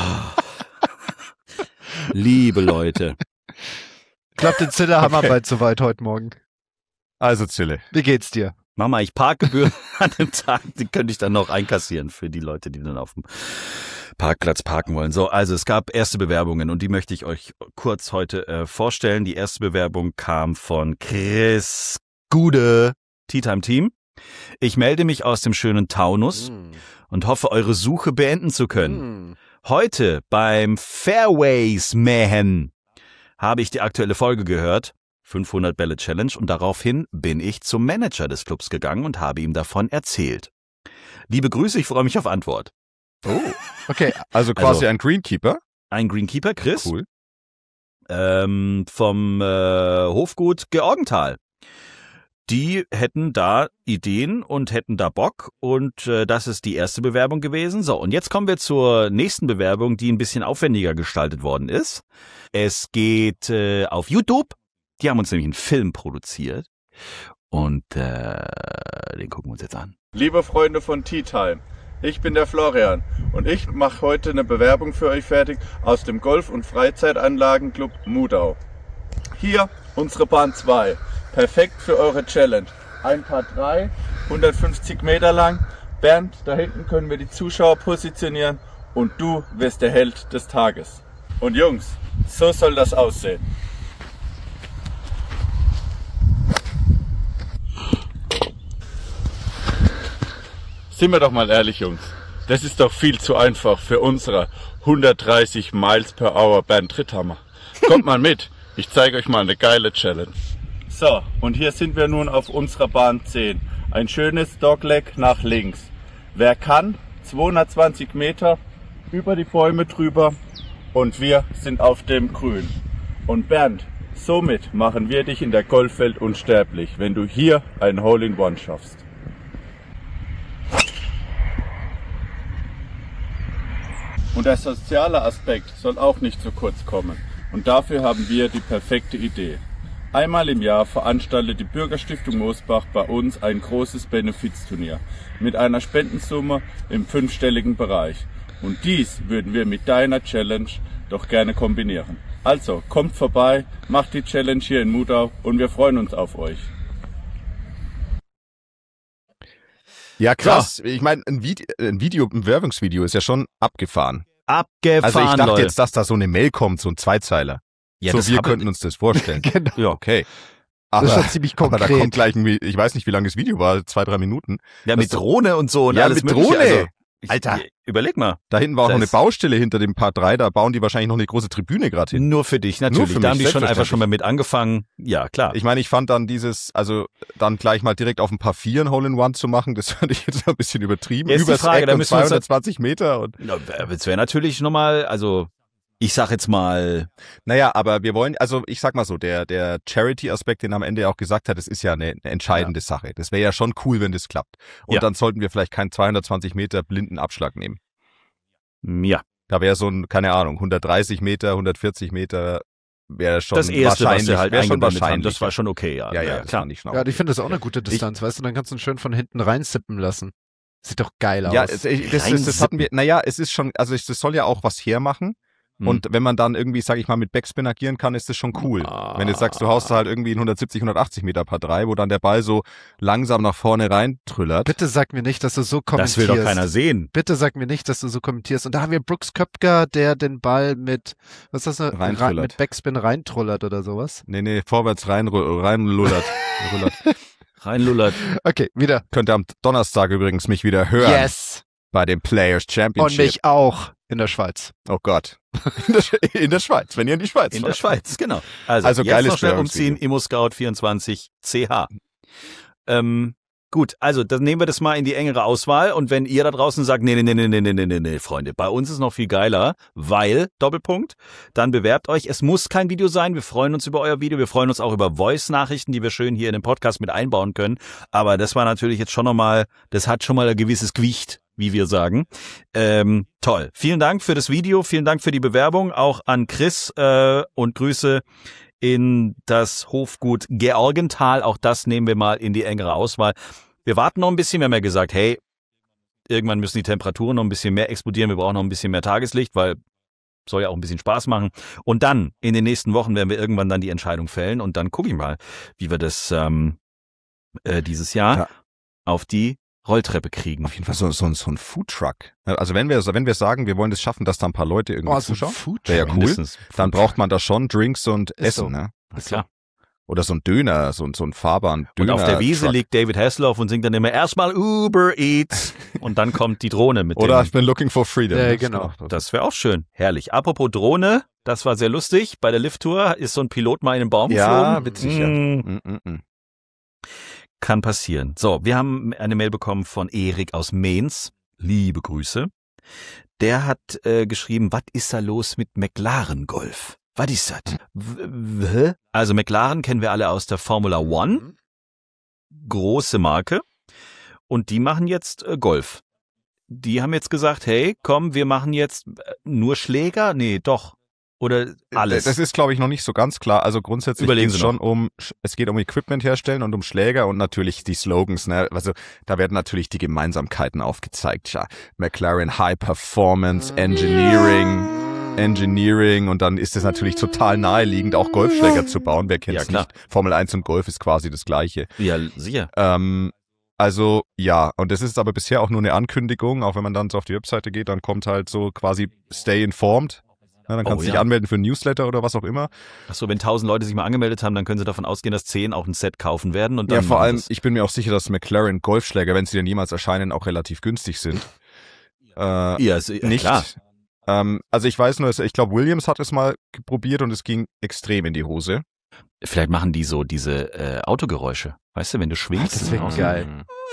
Liebe Leute. Ich glaube, den Zille haben wir Okay. bald soweit heute Morgen. Also Zille. Wie geht's dir? Mama, ich Parkgebühren an dem Tag, die könnte ich dann noch einkassieren für die Leute, die dann auf dem Parkplatz parken wollen. So, also es gab erste Bewerbungen und die möchte ich euch kurz heute äh, vorstellen. Die erste Bewerbung kam von Chris Gude, Tea Time Team. Ich melde mich aus dem schönen Taunus und hoffe, eure Suche beenden zu können. Heute beim Fairways Mähen habe ich die aktuelle Folge gehört, fünfhundert Bälle Challenge, und daraufhin bin ich zum Manager des Clubs gegangen und habe ihm davon erzählt. Liebe Grüße, ich freue mich auf Antwort. Oh. Okay, Also quasi Also- ein Greenkeeper. Ein Greenkeeper, Chris, Cool. ähm, vom äh, Hofgut Georgenthal. Die hätten da Ideen und hätten da Bock und äh, das ist die erste Bewerbung gewesen. So, und jetzt kommen wir zur nächsten Bewerbung, die ein bisschen aufwendiger gestaltet worden ist. Es geht äh, auf YouTube. Die haben uns nämlich einen Film produziert und äh, den gucken wir uns jetzt an. Liebe Freunde von Tea Time, ich bin der Florian und ich mache heute eine Bewerbung für euch fertig aus dem Golf- und Freizeitanlagenclub Mudau. Hier unsere Bahn zwei, perfekt für eure Challenge. Ein Paar drei, hundertfünfzig Meter lang. Bernd, da hinten können wir die Zuschauer positionieren und du wirst der Held des Tages. Und Jungs, so soll das aussehen. Sind wir doch mal ehrlich, Jungs. Das ist doch viel zu einfach für unsere hundertdreißig Miles per Hour Bernd Tritthammer. Kommt mal mit, ich zeige euch mal eine geile Challenge. So, und hier sind wir nun auf unserer Bahn zehn. Ein schönes Dogleg nach links. Wer kann, zweihundertzwanzig Meter über die Bäume drüber und wir sind auf dem Grün. Und Bernd, somit machen wir dich in der Golfwelt unsterblich, wenn du hier ein Hole-in-One schaffst. Und der soziale Aspekt soll auch nicht zu kurz kommen. Und dafür haben wir die perfekte Idee. Einmal im Jahr veranstaltet die Bürgerstiftung Moosbach bei uns ein großes Benefizturnier mit einer Spendensumme im fünfstelligen Bereich. Und dies würden wir mit deiner Challenge doch gerne kombinieren. Also kommt vorbei, macht die Challenge hier in Mudau und wir freuen uns auf euch. Ja, krass. Ich meine, ein, Vide ein Video, ein Werbungsvideo ist ja schon abgefahren. Abgefahren, Also ich dachte Leute. jetzt, dass da so eine Mail kommt, so ein Zweizeiler. ja, so, das wir hab- könnten uns das vorstellen. genau. ja. Okay. Das Aber, ist schon ziemlich aber da konkret. kommt gleich ein, Vi- ich weiß nicht, wie lange das Video war, zwei, drei Minuten. ja, Das- mit Drohne und so und Ja, alles mit mögliche. Drohne. Also, ich, Alter. Überleg mal. Da hinten war auch Da noch eine ist- Baustelle hinter dem Part drei, da bauen die wahrscheinlich noch eine große Tribüne gerade hin. Nur für dich, natürlich. für da mich, haben die schon einfach selbstverständlich. schon mal mit angefangen. Ja, klar. Ich meine, ich fand dann dieses, also dann gleich mal direkt auf ein Paar vier ein Hole-in-One zu machen, das fand ich jetzt ein bisschen übertrieben. Jetzt die Übers Frage, Eck da und müssen wir uns zweihundertzwanzig Meter und Ja, es wäre natürlich nochmal, also ich sag jetzt mal, naja, aber wir wollen, also ich sag mal so, der, der Charity-Aspekt, den er am Ende auch gesagt hat, das ist ja eine, eine entscheidende Sache. Das wäre ja schon cool, wenn das klappt. Und Ja. dann sollten wir vielleicht keinen zweihundertzwanzig Meter blinden Abschlag nehmen. ja. Da wäre so ein, keine Ahnung, hundertdreißig Meter, hundertvierzig Meter wäre schon Das erste, was wahrscheinlich. sie halt wär schon eingeblendet haben, wahrscheinlich. das war schon okay, ja. Ja, ja, ja das klar. fand ich schon. Ja, und ich finde das auch eine gute Distanz, weißt du, dann kannst du ihn schön von hinten reinsippen lassen. Sieht doch geil aus. Ja, es- ich- das, das, das hatten wir, naja, es ist schon, also es- das soll ja auch was hermachen. Hm. Und wenn man dann irgendwie, sag ich mal, mit Backspin agieren kann, ist das schon cool. Ah. Wenn du jetzt sagst, du haust halt irgendwie in hundertsiebzig, hundertachtzig Meter Par drei, wo dann der Ball so langsam nach vorne reintrüllert. Bitte sag mir nicht, dass du so kommentierst. Das will doch keiner sehen. Bitte sag mir nicht, dass du so kommentierst. Und da haben wir Brooks Köpker, der den Ball mit, was ist das, ne? Reintrüllert. mit Backspin reintrullert oder sowas. Nee, nee, vorwärts rein, reinlullert. Rullert. Reinlullert. Okay, wieder. Könnt ihr am Donnerstag übrigens mich wieder hören. Yes! Bei dem Players Championship. Und mich auch in der Schweiz. Oh Gott. In der, Sch- in der Schweiz, wenn ihr in die Schweiz In der fahrt. Schweiz, genau. Also, Also jetzt geiles noch schnell Steuerungsvideo. umziehen, ImmoScout vierundzwanzig C H. Ähm, gut, also dann nehmen wir das mal in die engere Auswahl und wenn ihr da draußen sagt, nee, nee, nee, nee, nee, nee, nee, nee, Freunde, bei uns ist noch viel geiler, weil, Doppelpunkt, dann bewerbt euch. Es muss kein Video sein, wir freuen uns über euer Video, wir freuen uns auch über Voice-Nachrichten, die wir schön hier in den Podcast mit einbauen können, aber das war natürlich jetzt schon nochmal, das hat schon mal ein gewisses Gewicht, wie wir sagen. Ähm, toll. Vielen Dank für das Video, vielen Dank für die Bewerbung, auch an Chris äh, und Grüße in das Hofgut Georgenthal. Auch das nehmen wir mal in die engere Auswahl. Wir warten noch ein bisschen. Wir haben ja gesagt, hey, irgendwann müssen die Temperaturen noch ein bisschen mehr explodieren. Wir brauchen noch ein bisschen mehr Tageslicht, weil soll ja auch ein bisschen Spaß machen. Und dann, in den nächsten Wochen, werden wir irgendwann dann die Entscheidung fällen. Und dann gucke ich mal, wie wir das ähm, äh, dieses Jahr Ja. auf die Rolltreppe kriegen. Auf jeden Fall so, so, ein- so ein Foodtruck. Also wenn wir, wenn wir sagen, wir wollen es schaffen, dass da ein paar Leute irgendwie zuschauen, wäre ja cool. Mindestens. Dann braucht man da schon Drinks und Ist Essen, so. ne? Na klar. Oder so ein Döner, so, ein- so ein fahrbaren Und Döner. auf der Wiese Truck. liegt David Hasselhoff und singt dann immer erstmal Uber Eats und dann kommt die Drohne mit Oder dem. ich bin looking for freedom. Ja, Das genau. ist auch- Das wäre auch schön. Herrlich. Apropos Drohne, das war sehr lustig. Bei der Lifttour ist so ein Pilot mal in den Baum Ja, geflogen. witzig, ja. Mm, Mm, mm, mm. Kann passieren. So, wir haben eine Mail bekommen von Erik aus Mainz. Liebe Grüße. Der hat äh, geschrieben, was ist da los mit McLaren Golf? Was ist das? W- w- Also McLaren kennen wir alle aus der Formula One. Große Marke. Und die machen jetzt äh, Golf. Die haben jetzt gesagt, hey, komm, wir machen jetzt äh, nur Schläger? Nee, doch. Oder alles. Das ist, glaube ich, noch nicht so ganz klar. Also grundsätzlich Überlegen geht es Sie noch. schon um, es geht um Equipment herstellen und um Schläger und natürlich die Slogans. Ne? Also da werden natürlich die Gemeinsamkeiten aufgezeigt. Ja, McLaren High Performance Engineering, Engineering und dann ist es natürlich total naheliegend, auch Golfschläger zu bauen. Wer kennt Ja, es klar. nicht? Formel eins und Golf ist quasi das Gleiche. Ja, sicher. Ähm, also ja, und das ist aber bisher auch nur eine Ankündigung. Auch wenn man dann so auf die Webseite geht, dann kommt halt so quasi Stay Informed. Ja, dann kannst Oh, du dich ja. anmelden für ein Newsletter oder was auch immer. Achso, wenn tausend Leute sich mal angemeldet haben, dann können sie davon ausgehen, dass zehn auch ein Set kaufen werden. Und dann Ja, vor machen allem, das. ich bin mir auch sicher, dass McLaren Golfschläger, wenn sie denn jemals erscheinen, auch relativ günstig sind. Äh, Ja, ist, ja, nicht. klar. Ähm, also ich weiß nur, ich glaube, Williams hat es mal probiert und es ging extrem in die Hose. Vielleicht machen die so diese äh, Autogeräusche. Weißt du, wenn du schwingst. das wäre draußen. geil.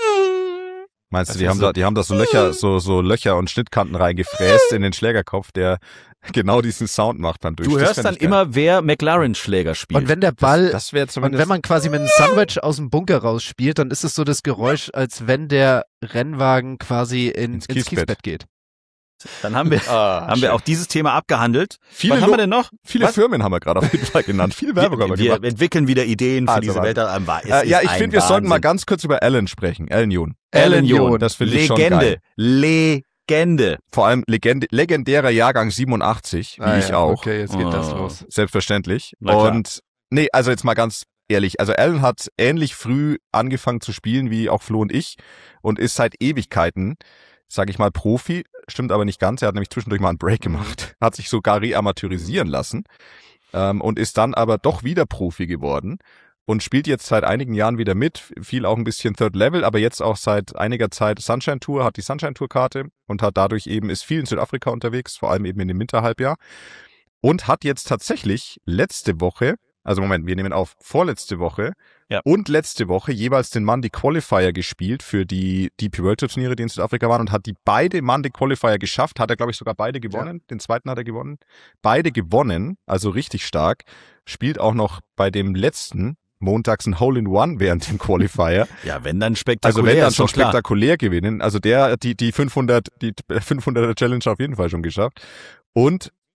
Meinst du, Das die ist haben so- da, die haben da so Löcher, so, so Löcher und Schnittkanten reingefräst in den Schlägerkopf, der genau diesen Sound macht beim Du Durchschnitt. Das hörst fänd dann ich geil. immer, wer McLaren-Schläger spielt. Und wenn der Ball, Das, das wäre und zumindest. wenn man quasi mit einem Sandwich aus dem Bunker rausspielt, dann ist es so das Geräusch, als wenn der Rennwagen quasi in, Ins ins, Kiesbett. Kiesbett geht. Dann haben wir, ah, haben wir auch dieses Thema abgehandelt. viele, Was haben wir Lo- denn noch? viele Was? Firmen haben wir gerade auf jeden Fall genannt. Viel Werbung haben wir, wir wir gemacht. entwickeln wieder Ideen für Also diese Wahnsinn. Welt. Ähm, war- es Äh, ja, ist ich ein finde, wir sollten mal Wahnsinn. ganz kurz über Allen sprechen. Alan Yoon. Alan Yoon, Yoon, das finde ich schon Legende, geil. Legende. Vor allem Legende, legendärer Jahrgang siebenundachtzig, wie Ah, ich ja, auch. Okay, jetzt geht das Oh. los. Selbstverständlich. Na klar. Und nee, also jetzt mal ganz ehrlich, also Alan hat ähnlich früh angefangen zu spielen wie auch Flo und ich und ist seit Ewigkeiten, sage ich mal, Profi. Stimmt aber nicht ganz. Er hat nämlich zwischendurch mal einen Break gemacht, hat sich sogar reamateurisieren lassen ähm, und ist dann aber doch wieder Profi geworden und spielt jetzt seit einigen Jahren wieder mit, viel auch ein bisschen Third Level, aber jetzt auch seit einiger Zeit Sunshine Tour, hat die Sunshine Tour Karte und hat dadurch eben, ist viel in Südafrika unterwegs, vor allem eben in dem Winterhalbjahr und hat jetzt tatsächlich letzte Woche, also Moment, wir nehmen auf, vorletzte Woche Ja. und letzte Woche jeweils den Monday Qualifier gespielt für die D P World Tour Turniere, die in Südafrika waren und hat die beide Monday Qualifier geschafft, hat er glaube ich sogar beide gewonnen, den zweiten hat er gewonnen, beide gewonnen, also richtig stark, spielt auch noch bei dem letzten montags ein Hole-in-One während dem Qualifier. Ja, wenn dann spektakulär. Also wenn dann ist schon doch klar. spektakulär gewinnen. Also der hat die, die fünfhundert, die fünfhunderter Challenge auf jeden Fall schon geschafft. Und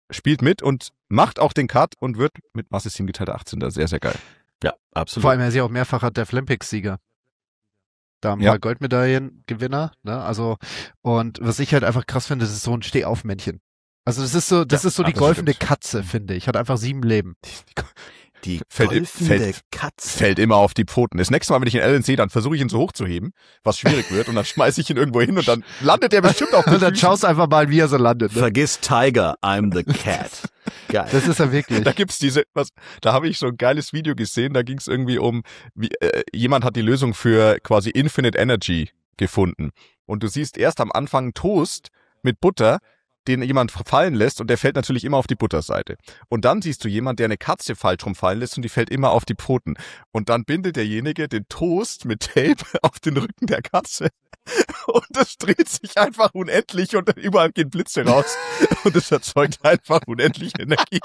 spielt mit und macht auch den Cut und wird mit Masters Team geteilter achtzehnter Sehr, sehr geil. Ja, absolut. Vor allem, er ist ja auch mehrfacher Deaf Olympics-Sieger. Da ein Ja. paar Goldmedaillengewinner, ne? Also, und was ich halt einfach krass finde, das ist so ein Stehaufmännchen. Also das ist so, das Ja, ist so die ach, das golfende stimmt. Katze, finde ich. Hat einfach sieben Leben. Die Fällt- golfende fällt- Katze. Fällt immer auf die Pfoten. Das nächste Mal, wenn ich ihn Alan sehe, dann versuche ich ihn so hochzuheben, was schwierig wird und dann schmeiße ich ihn irgendwo hin und dann landet er bestimmt auf den Und dann Füßen. schaust einfach mal, wie er so landet. Ne? Vergiss Tiger, I'm the cat. Geil. Das ist er wirklich. Da gibt's diese, was, da habe ich so ein geiles Video gesehen, da ging es irgendwie um, wie, äh, jemand hat die Lösung für quasi Infinite Energy gefunden. Und du siehst erst am Anfang einen Toast mit Butter, den jemand fallen lässt und der fällt natürlich immer auf die Butterseite. Und dann siehst du jemand, der eine Katze falsch rumfallen lässt und die fällt immer auf die Pfoten. Und dann bindet derjenige den Toast mit Tape auf den Rücken der Katze. Und das dreht sich einfach unendlich und überall gehen Blitze raus. Und es erzeugt einfach unendlich Energie.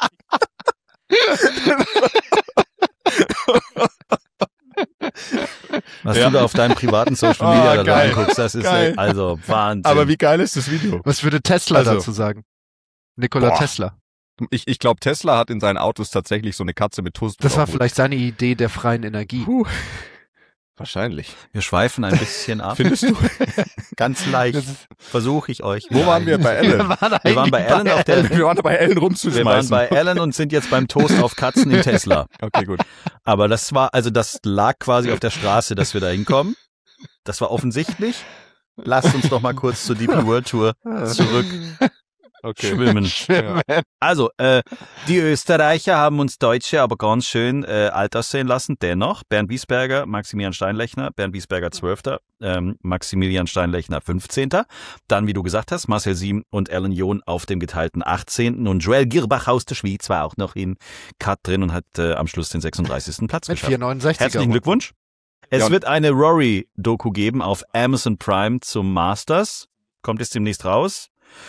Was Ja. du da auf deinem privaten Social Oh, Media da geil. anguckst, das ist Geil. äh, also Wahnsinn. Aber wie geil ist das Video? Was würde Tesla Also- dazu sagen? Nikola Boah. Tesla. Ich, ich glaube, Tesla hat in seinen Autos tatsächlich so eine Katze mit Toast. Das war drauf. vielleicht seine Idee der freien Energie. Puh. Wahrscheinlich. Wir schweifen ein bisschen ab. Findest du? Ganz leicht. Das ist- Versuche ich euch. Wo waren wir bei Ellen? waren, Wir waren bei Alan auf der, Wir waren dabei, Ellen wir waren rumzuschmeißen. bei Alan und sind jetzt beim Toast auf Katzen in Tesla. Okay, gut. Aber das war, also das lag quasi auf der Straße, dass wir da hinkommen. Das war offensichtlich. Lasst uns doch mal kurz zur D P World Tour zurück Okay. schwimmen. Ja. Also, äh, die Österreicher haben uns Deutsche aber ganz schön äh, alt aussehen lassen. Dennoch, Bernd Wiesberger, Maximilian Steinlechner, Bernd Wiesberger zwölfter, ähm, Maximilian Steinlechner fünfzehnter Dann, wie du gesagt hast, Marcel Siem und Alan John auf dem geteilten achtzehnten Und Joel Girbach aus der Schweiz war auch noch in Cut drin und hat äh, am Schluss den sechsunddreißigsten Platz Mit geschafft. vier neunundsechzig. Herzlichen Glückwunsch. Es Ja, und- wird eine Rory-Doku geben auf Amazon Prime zum Masters. Kommt jetzt demnächst raus.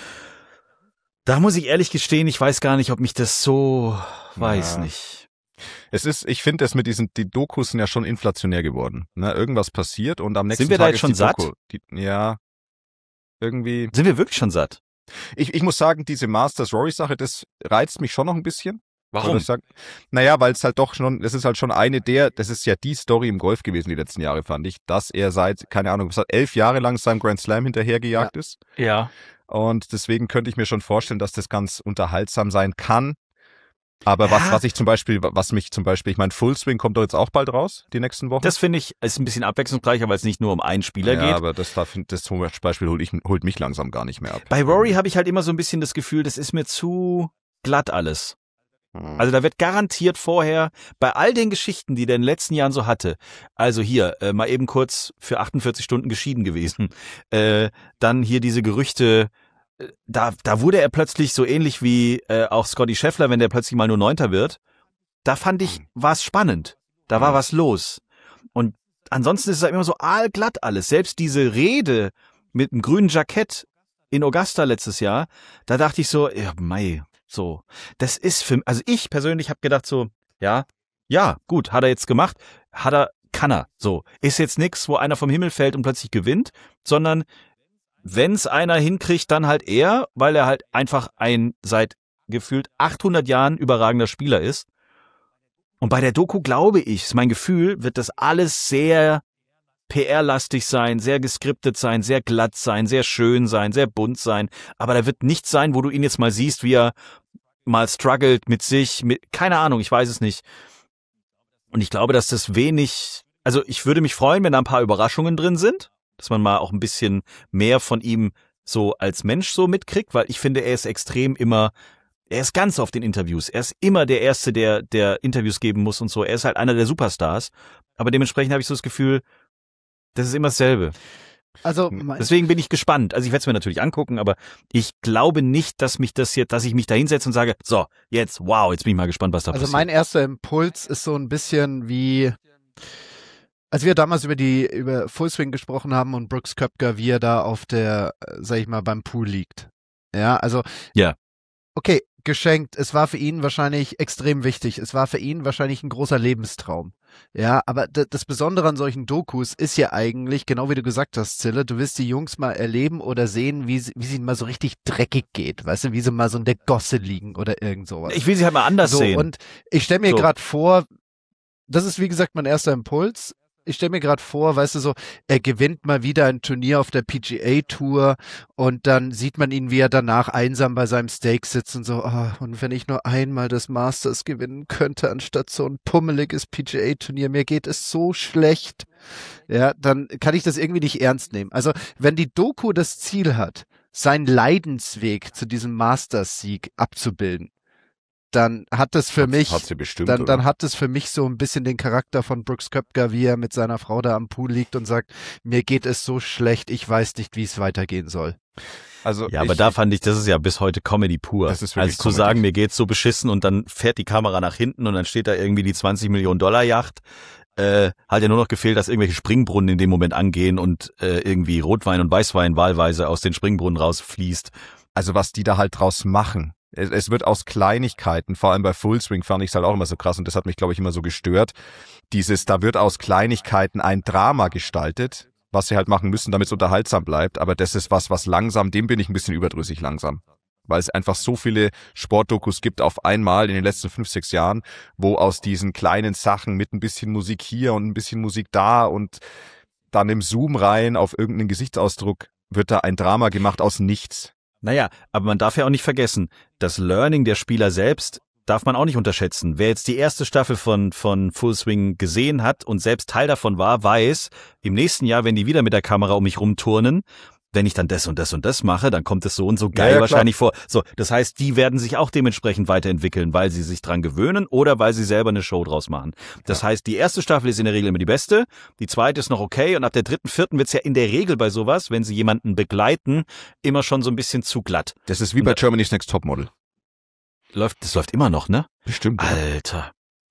Da muss ich ehrlich gestehen, ich weiß gar nicht, ob mich das so, weiß Ja. nicht. Es ist, ich finde, das mit diesen, die Dokus sind ja schon inflationär geworden. Ne? Irgendwas passiert und am nächsten Sind wir da Tag jetzt ist schon die satt? Doku. Die, ja. Irgendwie. Sind wir wirklich schon satt? Ich, ich muss sagen, diese Masters-Rory-Sache, das reizt mich schon noch ein bisschen. Oder Warum? ich sag, naja, weil es halt doch schon, das ist halt schon eine der, das ist ja die Story im Golf gewesen die letzten Jahre, fand ich, dass er seit, keine Ahnung, was hat, elf Jahre lang seinem Grand Slam hinterhergejagt ist. Ja. Und deswegen könnte ich mir schon vorstellen, dass das ganz unterhaltsam sein kann. Aber was, Ja. was ich zum Beispiel, was mich zum Beispiel, ich meine, Full Swing kommt doch jetzt auch bald raus, die nächsten Wochen. Das finde ich, ist ein bisschen abwechslungsreicher, weil es nicht nur um einen Spieler ja, geht. aber das, das, das zum Beispiel holt, ich, holt mich langsam gar nicht mehr ab. Bei Rory habe ich halt immer so ein bisschen das Gefühl, das ist mir zu glatt alles. Hm. Also da wird garantiert vorher, bei all den Geschichten, die der in den letzten Jahren so hatte, also hier, äh, mal eben kurz für achtundvierzig Stunden geschieden gewesen, äh, dann hier diese Gerüchte, äh, da, da wurde er plötzlich so ähnlich wie äh, auch Scotty Scheffler, wenn der plötzlich mal nur Neunter wird. Da fand ich, war es spannend. Da war was los. Und ansonsten ist es halt immer so aalglatt alles. Selbst diese Rede mit dem grünen Jackett in Augusta letztes Jahr, da dachte ich so, ja, mei, so, das ist für, also ich persönlich habe gedacht so, ja, ja, gut, hat er jetzt gemacht, hat er, kann er, so, ist jetzt nix, wo einer vom Himmel fällt und plötzlich gewinnt, sondern wenn's einer hinkriegt, dann halt er, weil er halt einfach ein seit gefühlt achthundert Jahren überragender Spieler ist. Und bei der Doku glaube ich, ist mein Gefühl, wird das alles sehr P R-lastig sein, sehr geskriptet sein, sehr glatt sein, sehr schön sein, sehr bunt sein. Aber da wird nichts sein, wo du ihn jetzt mal siehst, wie er mal struggelt mit sich, mit, keine Ahnung, ich weiß es nicht. Und ich glaube, dass das wenig, also ich würde mich freuen, wenn da ein paar Überraschungen drin sind, dass man mal auch ein bisschen mehr von ihm so als Mensch so mitkriegt, weil ich finde, er ist extrem immer, er ist ganz auf den Interviews, er ist immer der Erste, der, der Interviews geben muss und so, er ist halt einer der Superstars, aber dementsprechend habe ich so das Gefühl, das ist immer dasselbe. Also, mein, Deswegen bin ich gespannt. Also ich werde es mir natürlich angucken, aber ich glaube nicht, dass mich das jetzt, dass ich mich da hinsetze und sage, so, jetzt, wow, jetzt bin ich mal gespannt, was da also passiert. mein erster Impuls ist so ein bisschen wie, als wir damals über die, über Full Swing gesprochen haben und Brooks Koepka, wie er da auf der, äh, sag ich mal, beim Pool liegt. Ja, also. Ja. Okay, geschenkt. Es war für ihn wahrscheinlich extrem wichtig. Es war für ihn wahrscheinlich ein großer Lebenstraum. Ja, aber d- das Besondere an solchen Dokus ist ja eigentlich, genau wie du gesagt hast, Zille, du willst die Jungs mal erleben oder sehen, wie, sie- wie es ihnen mal so richtig dreckig geht. Weißt du, wie sie mal so in der Gosse liegen oder irgend sowas. Ich will sie halt mal anders so, sehen. und ich stelle mir So. gerade vor, das ist wie gesagt mein erster Impuls. Ich stelle mir gerade vor, weißt du so, er gewinnt mal wieder ein Turnier auf der P G A Tour und dann sieht man ihn, wie er danach einsam bei seinem Steak sitzt und so, ah, und wenn ich nur einmal das Masters gewinnen könnte, anstatt so ein pummeliges P G A Turnier, mir geht es so schlecht. Ja, dann kann ich das irgendwie nicht ernst nehmen. Also, wenn die Doku das Ziel hat, seinen Leidensweg zu diesem Masters-Sieg abzubilden, dann hat das für Hat- mich, hat sie bestimmt, dann, dann oder? hat es für mich so ein bisschen den Charakter von Brooks Koepka, wie er mit seiner Frau da am Pool liegt und sagt, mir geht es so schlecht, ich weiß nicht, wie es weitergehen soll. Also Ja, aber ich, da fand ich, das ist ja bis heute Comedy pur. Das ist wirklich also zu Comedy. sagen, mir geht's so beschissen und dann fährt die Kamera nach hinten und dann steht da irgendwie die zwanzig Millionen Dollar Yacht. Äh, hat ja nur noch gefehlt, dass irgendwelche Springbrunnen in dem Moment angehen und äh, irgendwie Rotwein und Weißwein wahlweise aus den Springbrunnen rausfließt. also was die da halt draus machen. Es, es wird aus Kleinigkeiten, vor allem bei Fullswing fand ich es halt auch immer so krass und das hat mich, glaube ich, immer so gestört. Dieses, da wird aus Kleinigkeiten ein Drama gestaltet, was sie halt machen müssen, damit es unterhaltsam bleibt. Aber das ist was, was langsam, dem bin ich ein bisschen überdrüssig langsam. Weil es einfach so viele Sportdokus gibt auf einmal in den letzten fünf, sechs Jahren, wo aus diesen kleinen Sachen mit ein bisschen Musik hier und ein bisschen Musik da und dann im Zoom rein auf irgendeinen Gesichtsausdruck wird da ein Drama gemacht aus nichts. Naja, aber man darf ja auch nicht vergessen, das Learning der Spieler selbst darf man auch nicht unterschätzen. Wer jetzt die erste Staffel von, von Full Swing gesehen hat und selbst Teil davon war, weiß, im nächsten Jahr, wenn die wieder mit der Kamera um mich rumturnen, wenn ich dann das und das und das mache, dann kommt es so und so geil Ja, ja, wahrscheinlich vor. So, das heißt, die werden sich auch dementsprechend weiterentwickeln, weil sie sich dran gewöhnen oder weil sie selber eine Show draus machen. Das heißt, die erste Staffel ist in der Regel immer die beste, die zweite ist noch okay und ab der dritten, vierten wird's ja in der Regel bei sowas, wenn sie jemanden begleiten, immer schon so ein bisschen zu glatt. Das ist wie bei Germany's Next Topmodel. Läuft, das läuft immer noch, ne? Bestimmt. Alter.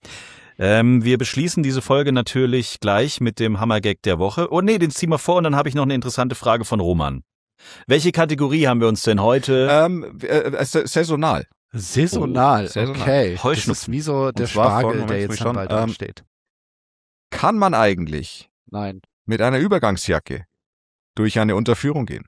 Ähm, wir beschließen diese Folge natürlich gleich mit dem Hammergag der Woche. Oh nee, den ziehen wir vor und dann habe ich noch eine interessante Frage von Roman. Welche Kategorie haben wir uns denn heute? Ähm, äh, äh, saisonal. Saisonal, Oh, saisonal. okay. Das Heuschnupfen. ist wie so der zwar von- Spargel, Moment, der muss jetzt ich dann schauen, bald ähm, ansteht. Kann man eigentlich Nein. mit einer Übergangsjacke durch eine Unterführung gehen?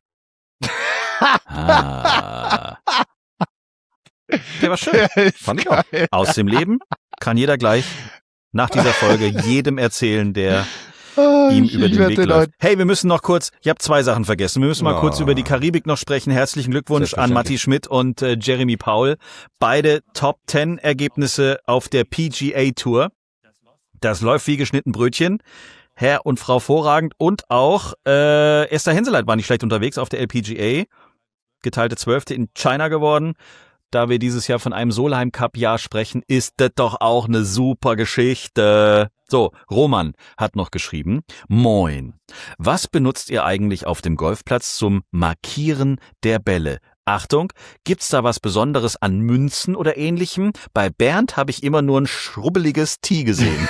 Ah. Der war schön. Fand ich auch. Aus dem Leben kann jeder gleich nach dieser Folge jedem erzählen, der Ah, ihm ich- über ich den werd Weg den läuft. Leuten- Hey, wir müssen noch kurz, ich habe zwei Sachen vergessen. Wir müssen mal Oh. kurz über die Karibik noch sprechen. Herzlichen Glückwunsch an Matti Schmidt und äh, Jeremy Powell. Beide Top Ten Ergebnisse auf der P G A Tour. Das läuft wie geschnitten Brötchen. Herr und Frau vorragend und auch äh, Esther Henseleit war nicht schlecht unterwegs auf der L P G A. Geteilte Zwölfte in China geworden. Da wir dieses Jahr von einem Solheim Cup Jahr sprechen, ist das doch auch eine super Geschichte. So, Roman hat noch geschrieben: Moin. Was benutzt ihr eigentlich auf dem Golfplatz zum Markieren der Bälle? Achtung, gibt's da was Besonderes an Münzen oder ähnlichem? Bei Bernd habe ich immer nur ein schrubbeliges Tee gesehen.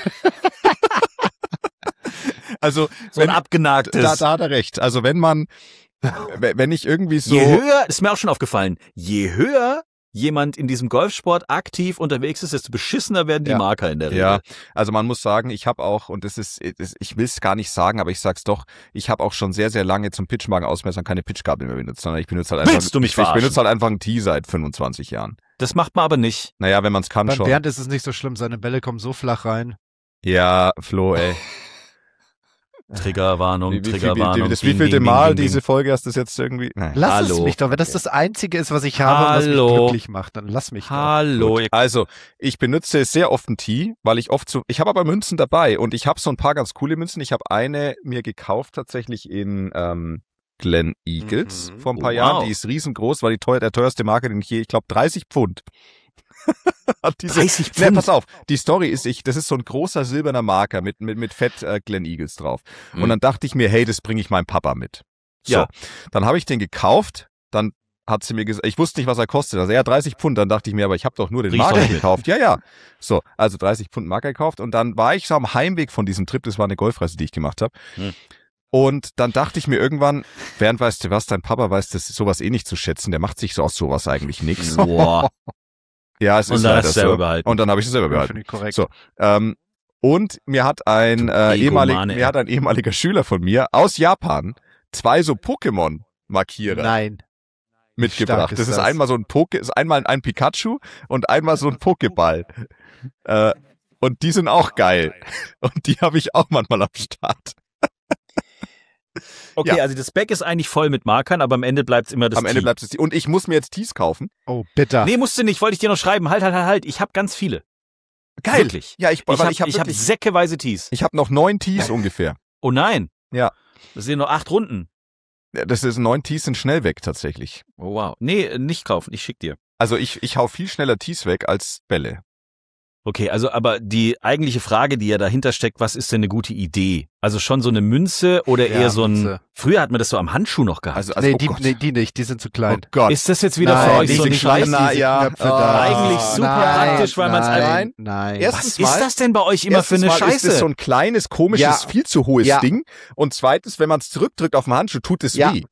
Also, So ein wenn, abgenagtes. da, da hat er recht. Also, wenn man, wenn ich irgendwie so, Je höher, ist mir auch schon aufgefallen, je höher jemand in diesem Golfsport aktiv unterwegs ist, desto beschissener werden die Ja. Marker in der Regel. ja, also man muss sagen, ich habe auch, und das ist, das, ich will es gar nicht sagen, aber ich sag's doch, ich habe auch schon sehr, sehr lange zum Pitchmagen ausmessern keine Pitchgabel mehr benutzt, sondern ich benutze halt einfach, Willst du mich ich, ich verarschen? benutze halt einfach ein Tee seit fünfundzwanzig Jahren. Das macht man aber nicht. Naja, wenn man es kann Beim schon. Bernd ist es nicht so schlimm, seine Bälle kommen so flach rein. Ja, Flo, ey. Triggerwarnung, Wie, wie, wie, Triggerwarnung. wie, das ding, wievielte ding, Mal ding, ding, diese ding. Folge hast du das jetzt irgendwie? Nein. Lass Hallo. es mich doch, wenn das das Einzige ist, was ich habe, was mich Hallo. glücklich macht, dann lass mich doch. Hallo. ihr- Also, ich benutze sehr oft ein Tee, weil ich oft so, ich habe aber Münzen dabei und ich habe so ein paar ganz coole Münzen. Ich habe eine mir gekauft tatsächlich in ähm, Glen Eagles Mhm. vor ein paar Oh, Jahren. wow. Die ist riesengroß, war die teuer, der teuerste Marke, den ich je, ich glaube dreißig Pfund. Hat diese, dreißig Ne, Pfund? pass auf, die Story ist, ich, das ist so ein großer silberner Marker mit, mit, mit Fett äh, Glen Eagles drauf. Mhm. Und dann dachte ich mir, hey, das bringe ich meinem Papa mit. So, Ja. dann habe ich den gekauft, dann hat sie mir gesagt, ich wusste nicht, was er kostet. Also ja, dreißig Pfund, dann dachte ich mir, aber ich habe doch nur den Bring ich Marker doch mit. gekauft. Ja, ja. So, also dreißig Pfund Marker gekauft und dann war ich so am Heimweg von diesem Trip, das war eine Golfreise, die ich gemacht habe. Hm. Und dann dachte ich mir irgendwann, Bernd, weißt du was, dein Papa weiß das sowas eh nicht zu schätzen, der macht sich so aus sowas eigentlich nichts. Boah. Ja, es Und ist dann leider hast du selber so. behalten. Und dann habe ich es selber Ja, behalten. finde ich korrekt. So, ähm, und mir hat ein Du äh, ehemalig, Egomane, ey. mir hat ein ehemaliger Schüler von mir aus Japan zwei so Pokémon-Markierer Nein. mitgebracht. stark ist Das ist das? einmal so ein Poke, ist einmal ein Pikachu und einmal so ein Pokéball. äh, und die sind auch geil. Und die habe ich auch manchmal am Start. Okay, Ja. also das Back ist eigentlich voll mit Markern, aber am Ende bleibt es immer das Am Ende Tee. bleibt es die. Und ich muss mir jetzt Tees kaufen. Oh, bitter. Nee, musst du nicht, wollte ich dir noch schreiben. Halt, halt, halt, halt. Ich habe ganz viele. Wirklich. Ja, ich, Ich weil habe ich habe ich hab wirklich- säckeweise Tees. ich habe noch neun Tees ungefähr. Oh nein. Ja. Das sind nur acht Runden. Ja, Das ist neun Tees sind schnell weg tatsächlich. Oh wow. Nee, nicht kaufen. Ich schick dir. Also ich, ich hau viel schneller Tees weg als Bälle. Okay, also aber die eigentliche Frage, die ja dahinter steckt, was ist denn eine gute Idee? Also schon so eine Münze oder Ja, eher so ein... Münze. Früher hat man das so am Handschuh noch gehabt. Also, also nee, oh die, Gott. nee, die nicht, die sind zu Oh klein. Gott. ist das jetzt wieder Nein, für euch die so ein sind Scheiß? klein, Na ja, Knöpfe oh. da. Eigentlich super praktisch, weil man's nein, ein- Nein. Erst- Was Mal- ist das denn bei euch immer für Erstens eine mal Scheiße? ist es so ein kleines, komisches, Ja. viel zu hohes Ja. Ding. Und zweitens, wenn man es zurückdrückt auf den Handschuh, tut es Ja. weh.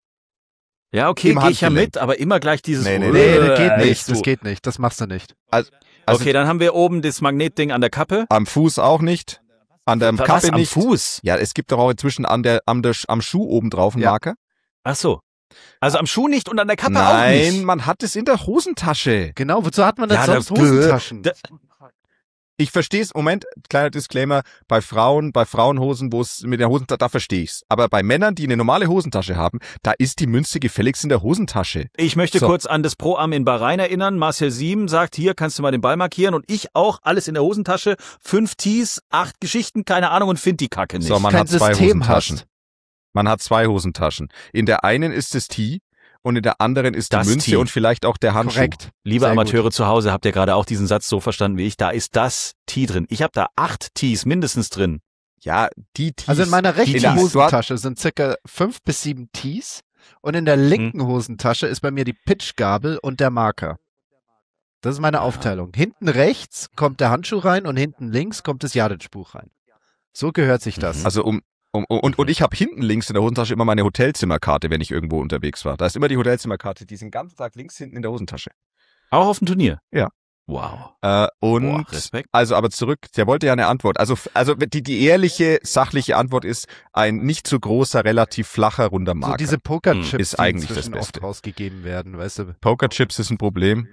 ja, okay, im gehe ich ja Handgelenk. mit, aber immer gleich dieses... Nee, nee, Nee, nee. das geht Äh, nicht, so. das geht nicht, das machst du nicht. Also Okay, dann haben wir oben das Magnetding an der Kappe. am Fuß auch nicht. An der Was, Kappe am nicht. Fuß? Ja, es gibt doch auch inzwischen an der, am, der, am Schuh oben drauf einen Ja. Marker. Ach so. Also am Schuh nicht und an der Kappe auch Nein, nicht. man hat es in der Hosentasche. Genau, wozu hat man denn Ja, sonst das- Hosentaschen? Da- Ich verstehe es, Moment, kleiner Disclaimer, bei Frauen, bei Frauenhosen, wo es mit der Hosentasche, da verstehe ich's. Aber bei Männern, die eine normale Hosentasche haben, da ist die Münze gefälligst in der Hosentasche. Ich möchte So. kurz an das Pro-Am in Bahrain erinnern. Marcel Sieben sagt, hier kannst du mal den Ball markieren und ich auch, alles in der Hosentasche. Fünf Tees, acht Geschichten, keine Ahnung und find die Kacke nicht. So, man Kein hat zwei System Hosentaschen. hast. Man hat zwei Hosentaschen. In der einen ist das Tee und in der anderen ist Das die Münze Tee. und vielleicht auch der Handschuh. Korrekt. Liebe Sehr Amateure zu Hause, habt ihr gerade auch diesen Satz so verstanden wie ich? Da ist das Tee drin. Ich habe da acht Tees mindestens drin. Ja, die Tees. Also in meiner rechten Die Tees. Hosentasche sind circa fünf bis sieben Tees und in der linken Hosentasche ist bei mir die Pitchgabel und der Marker. Das ist meine Aufteilung. Hinten rechts kommt der Handschuh rein und hinten links kommt das Yardage-Buch rein. So gehört sich das. Also um, um, um und, und ich habe hinten links in der Hosentasche immer meine Hotelzimmerkarte, wenn ich irgendwo unterwegs war. Da ist immer die Hotelzimmerkarte, die ist den ganzen Tag links hinten in der Hosentasche. Auch auf dem Turnier? Ja. Wow. Äh, und Boah, Respekt. also aber zurück, der wollte ja eine Antwort. Also also die, die ehrliche, sachliche Antwort ist ein nicht zu großer, relativ flacher, runder so Marker. diese Pokerchips, Ist die eigentlich das inzwischen oft Beste. rausgegeben werden, weißt du. Pokerchips ist ein Problem.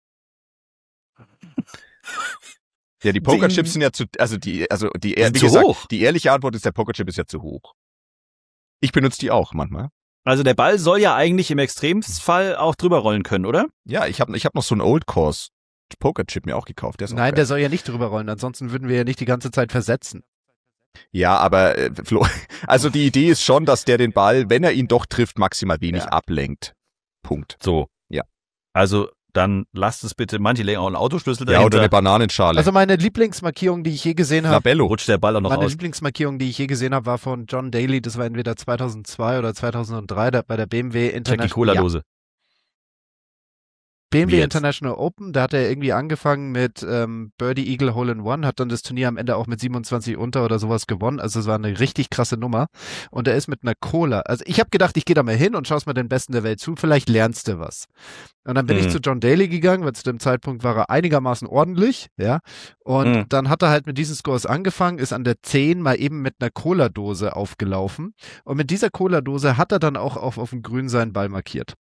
Ja, die Pokerchips sind ja zu, also die, also die, Sind wie zu gesagt, hoch. die ehrliche Antwort ist, der Pokerchip ist ja zu hoch. Ich benutze die auch manchmal. Also der Ball soll ja eigentlich im Extremfall auch drüber rollen können, oder? Ja, ich habe ich hab noch so einen Old Course Pokerchip mir auch gekauft. Der ist auch Nein, geil. der soll ja nicht drüber rollen, ansonsten würden wir ja nicht die ganze Zeit versetzen. Ja, aber äh, Flo, also die Idee ist schon, dass der den Ball, wenn er ihn doch trifft, maximal wenig Ja. ablenkt. Punkt. So. Ja. Also dann lasst es bitte, manche legen auch einen Autoschlüssel Ja, oder dahinter. eine Bananenschale. Also meine Lieblingsmarkierung, die ich je gesehen habe, Labello. Rutscht der Ball auch noch meine aus. Lieblingsmarkierung, die ich je gesehen habe, war von John Daly. Das war entweder zweitausendzwei oder zweitausenddrei da, bei der B M W Check die International. Ja, Cola-Dose. B M Wie W jetzt? International Open, da hat er irgendwie angefangen mit ähm, Birdie Eagle Hole in One, hat dann das Turnier am Ende auch mit siebenundzwanzig unter oder sowas gewonnen. Also es war eine richtig krasse Nummer. Und er ist mit einer Cola. Also ich habe gedacht, ich gehe da mal hin und schaust mal den Besten der Welt zu. Vielleicht lernst du was. Und dann bin Mhm. ich zu John Daly gegangen, weil zu dem Zeitpunkt war er einigermaßen ordentlich, ja. Und Mhm. dann hat er halt mit diesen Scores angefangen, ist an der zehn mal eben mit einer Cola-Dose aufgelaufen. Und mit dieser Cola-Dose hat er dann auch auf, auf dem Grün seinen Ball markiert.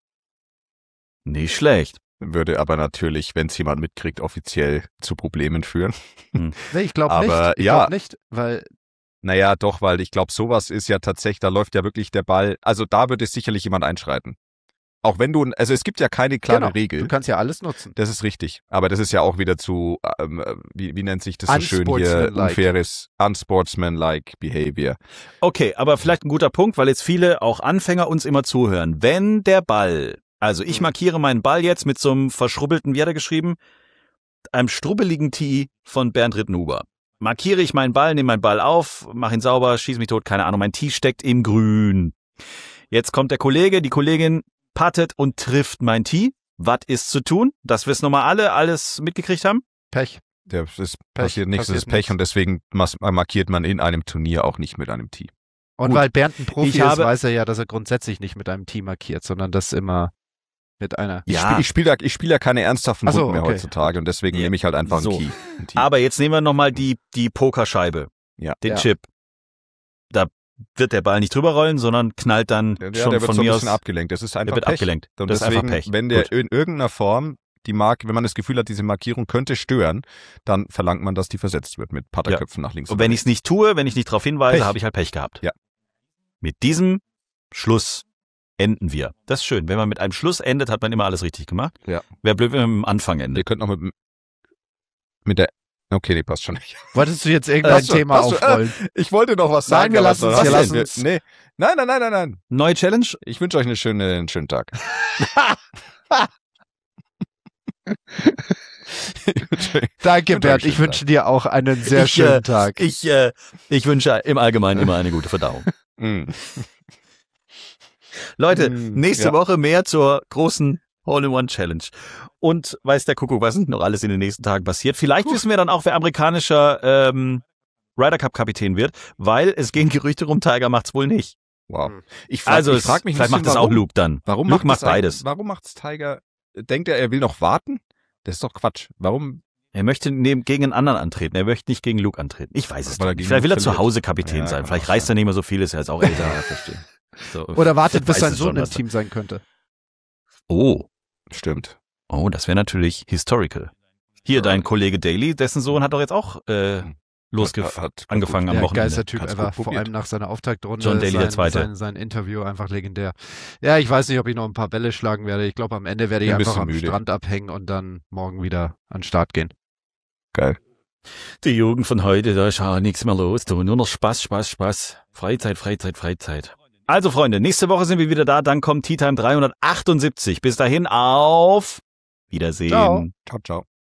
Nicht schlecht. Würde aber natürlich, wenn es jemand mitkriegt, offiziell zu Problemen führen. Nee, ich glaube nicht. Aber Ich ja. glaube nicht, weil Naja, doch, weil ich glaube, sowas ist ja tatsächlich, da läuft ja wirklich der Ball, also da würde sicherlich jemand einschreiten. Auch wenn du, also es gibt ja keine klare genau, Regel. du kannst ja alles nutzen. Das ist richtig. Aber das ist ja auch wieder zu, ähm, wie, wie nennt sich das so schön hier, Unsportsmanlike. unfaires, unsportsmanlike behavior. Okay, aber vielleicht ein guter Punkt, weil jetzt viele, auch Anfänger, uns immer zuhören. Wenn der Ball, also ich markiere meinen Ball jetzt mit so einem verschrubbelten, wie hat er geschrieben, einem strubbeligen Tee von Bernd Rittenhuber. Markiere ich meinen Ball, nehme meinen Ball auf, mache ihn sauber, schieße mich tot, keine Ahnung, mein Tee steckt im Grün. Jetzt kommt der Kollege, die Kollegin puttet und trifft mein Tee. Was ist zu tun? Dass wir es nochmal alle alles mitgekriegt haben? Pech. Das ist, Pech, passiert nichts, das passiert ist Pech nichts. und deswegen mas- markiert man in einem Turnier auch nicht mit einem Tee. Und Gut. weil Bernd ein Profi Ich ist, habe- weiß er ja, dass er grundsätzlich nicht mit einem Team markiert, sondern das immer mit einer. Ich Ja. spiele ich spiel ja, ich spiel ja keine ernsthaften Ach so, Runden mehr okay. heutzutage und deswegen Ja. nehme ich halt einfach So. einen Key. Ein Team. Aber jetzt nehmen wir nochmal die, die Pokerscheibe. Ja. Den Ja. Chip. Da wird der Ball nicht drüber rollen, sondern knallt dann Ja, schon der wird von so ein mir bisschen aus. abgelenkt. Das ist Der einfach wird Pech. abgelenkt. Und das ist deswegen, einfach Pech. wenn der Gut. in irgendeiner Form die Marke, wenn man das Gefühl hat, diese Markierung könnte stören, dann verlangt man, dass die versetzt wird mit Patterköpfen nach links. Und oder wenn ich es nicht tue, wenn ich nicht darauf hinweise, Pech. habe ich halt Pech gehabt. Ja. Mit diesem Schluss enden wir. Das ist schön. Wenn man mit einem Schluss endet, hat man immer alles richtig gemacht. Ja. Wäre blöd, wenn man mit dem Anfang Ihr endet. könnt noch mit, mit der, okay, nee, passt schon nicht. Wolltest du jetzt irgendein Passt schon, Thema passt schon. aufrollen? Ich wollte noch was Nein, sagen. wir aber lassen was uns- wir denn? lassen uns- Nee. Nein, nein, nein, nein, nein. Neue Challenge? Ich wünsche euch eine schöne, einen schönen Tag. Danke, Und Bernd. einen Ich schönen wünsche dir auch einen sehr Ich, schönen äh, Tag. Ich, äh, ich wünsche im Allgemeinen immer eine gute Verdauung. Mm. Leute, Mm, nächste ja. Woche mehr zur großen Hole-in-One-Challenge. Und weiß der Kuckuck, was noch alles in den nächsten Tagen passiert. Vielleicht wissen wir dann auch, wer amerikanischer ähm, Ryder Cup-Kapitän wird, weil es gehen Gerüchte rum, Tiger macht's wohl nicht. Wow. Ich frage Also ich es, frag mich ein vielleicht bisschen, macht das auch warum? Luke dann. Warum Luke macht das eigentlich- beides. Warum macht's Tiger? Denkt er, er will noch warten? Das ist doch Quatsch. Warum? Er möchte neben, gegen einen anderen antreten. Er möchte nicht gegen Luke antreten. Ich weiß es Weil er nicht. gegen Vielleicht will er Luke zu verliert. Hause Kapitän Ja, sein. kann Vielleicht auch reist sein. er nicht mehr so viel, ist er jetzt auch älter. Ja, verstehe. So. Oder wartet, bis Weiß sein es Sohn schon, im was- Team sein könnte. Oh, Stimmt. oh, das wäre natürlich historical. Hier, dein Kollege Daly, dessen Sohn hat doch jetzt auch äh, losge Hat- hat- angefangen am Ja, Wochenende. geilster Typ Hat's ever. gut Vor probiert. allem nach seiner Auftaktrunde. John Daly, sein, der Zweite. Sein, sein Interview einfach legendär. Ja, ich weiß nicht, ob ich noch ein paar Bälle schlagen werde. Ich glaube, am Ende werde ich Ein einfach bisschen am müde. Strand abhängen und dann morgen wieder an den Start gehen. Geil. Die Jugend von heute, da ist ja nichts mehr los. Du. Nur noch Spaß, Spaß, Spaß. Freizeit, Freizeit, Freizeit. Also Freunde, nächste Woche sind wir wieder da. Dann kommt Tea Time dreihundertachtundsiebzig. Bis dahin auf Wiedersehen. Ciao. Ciao, ciao.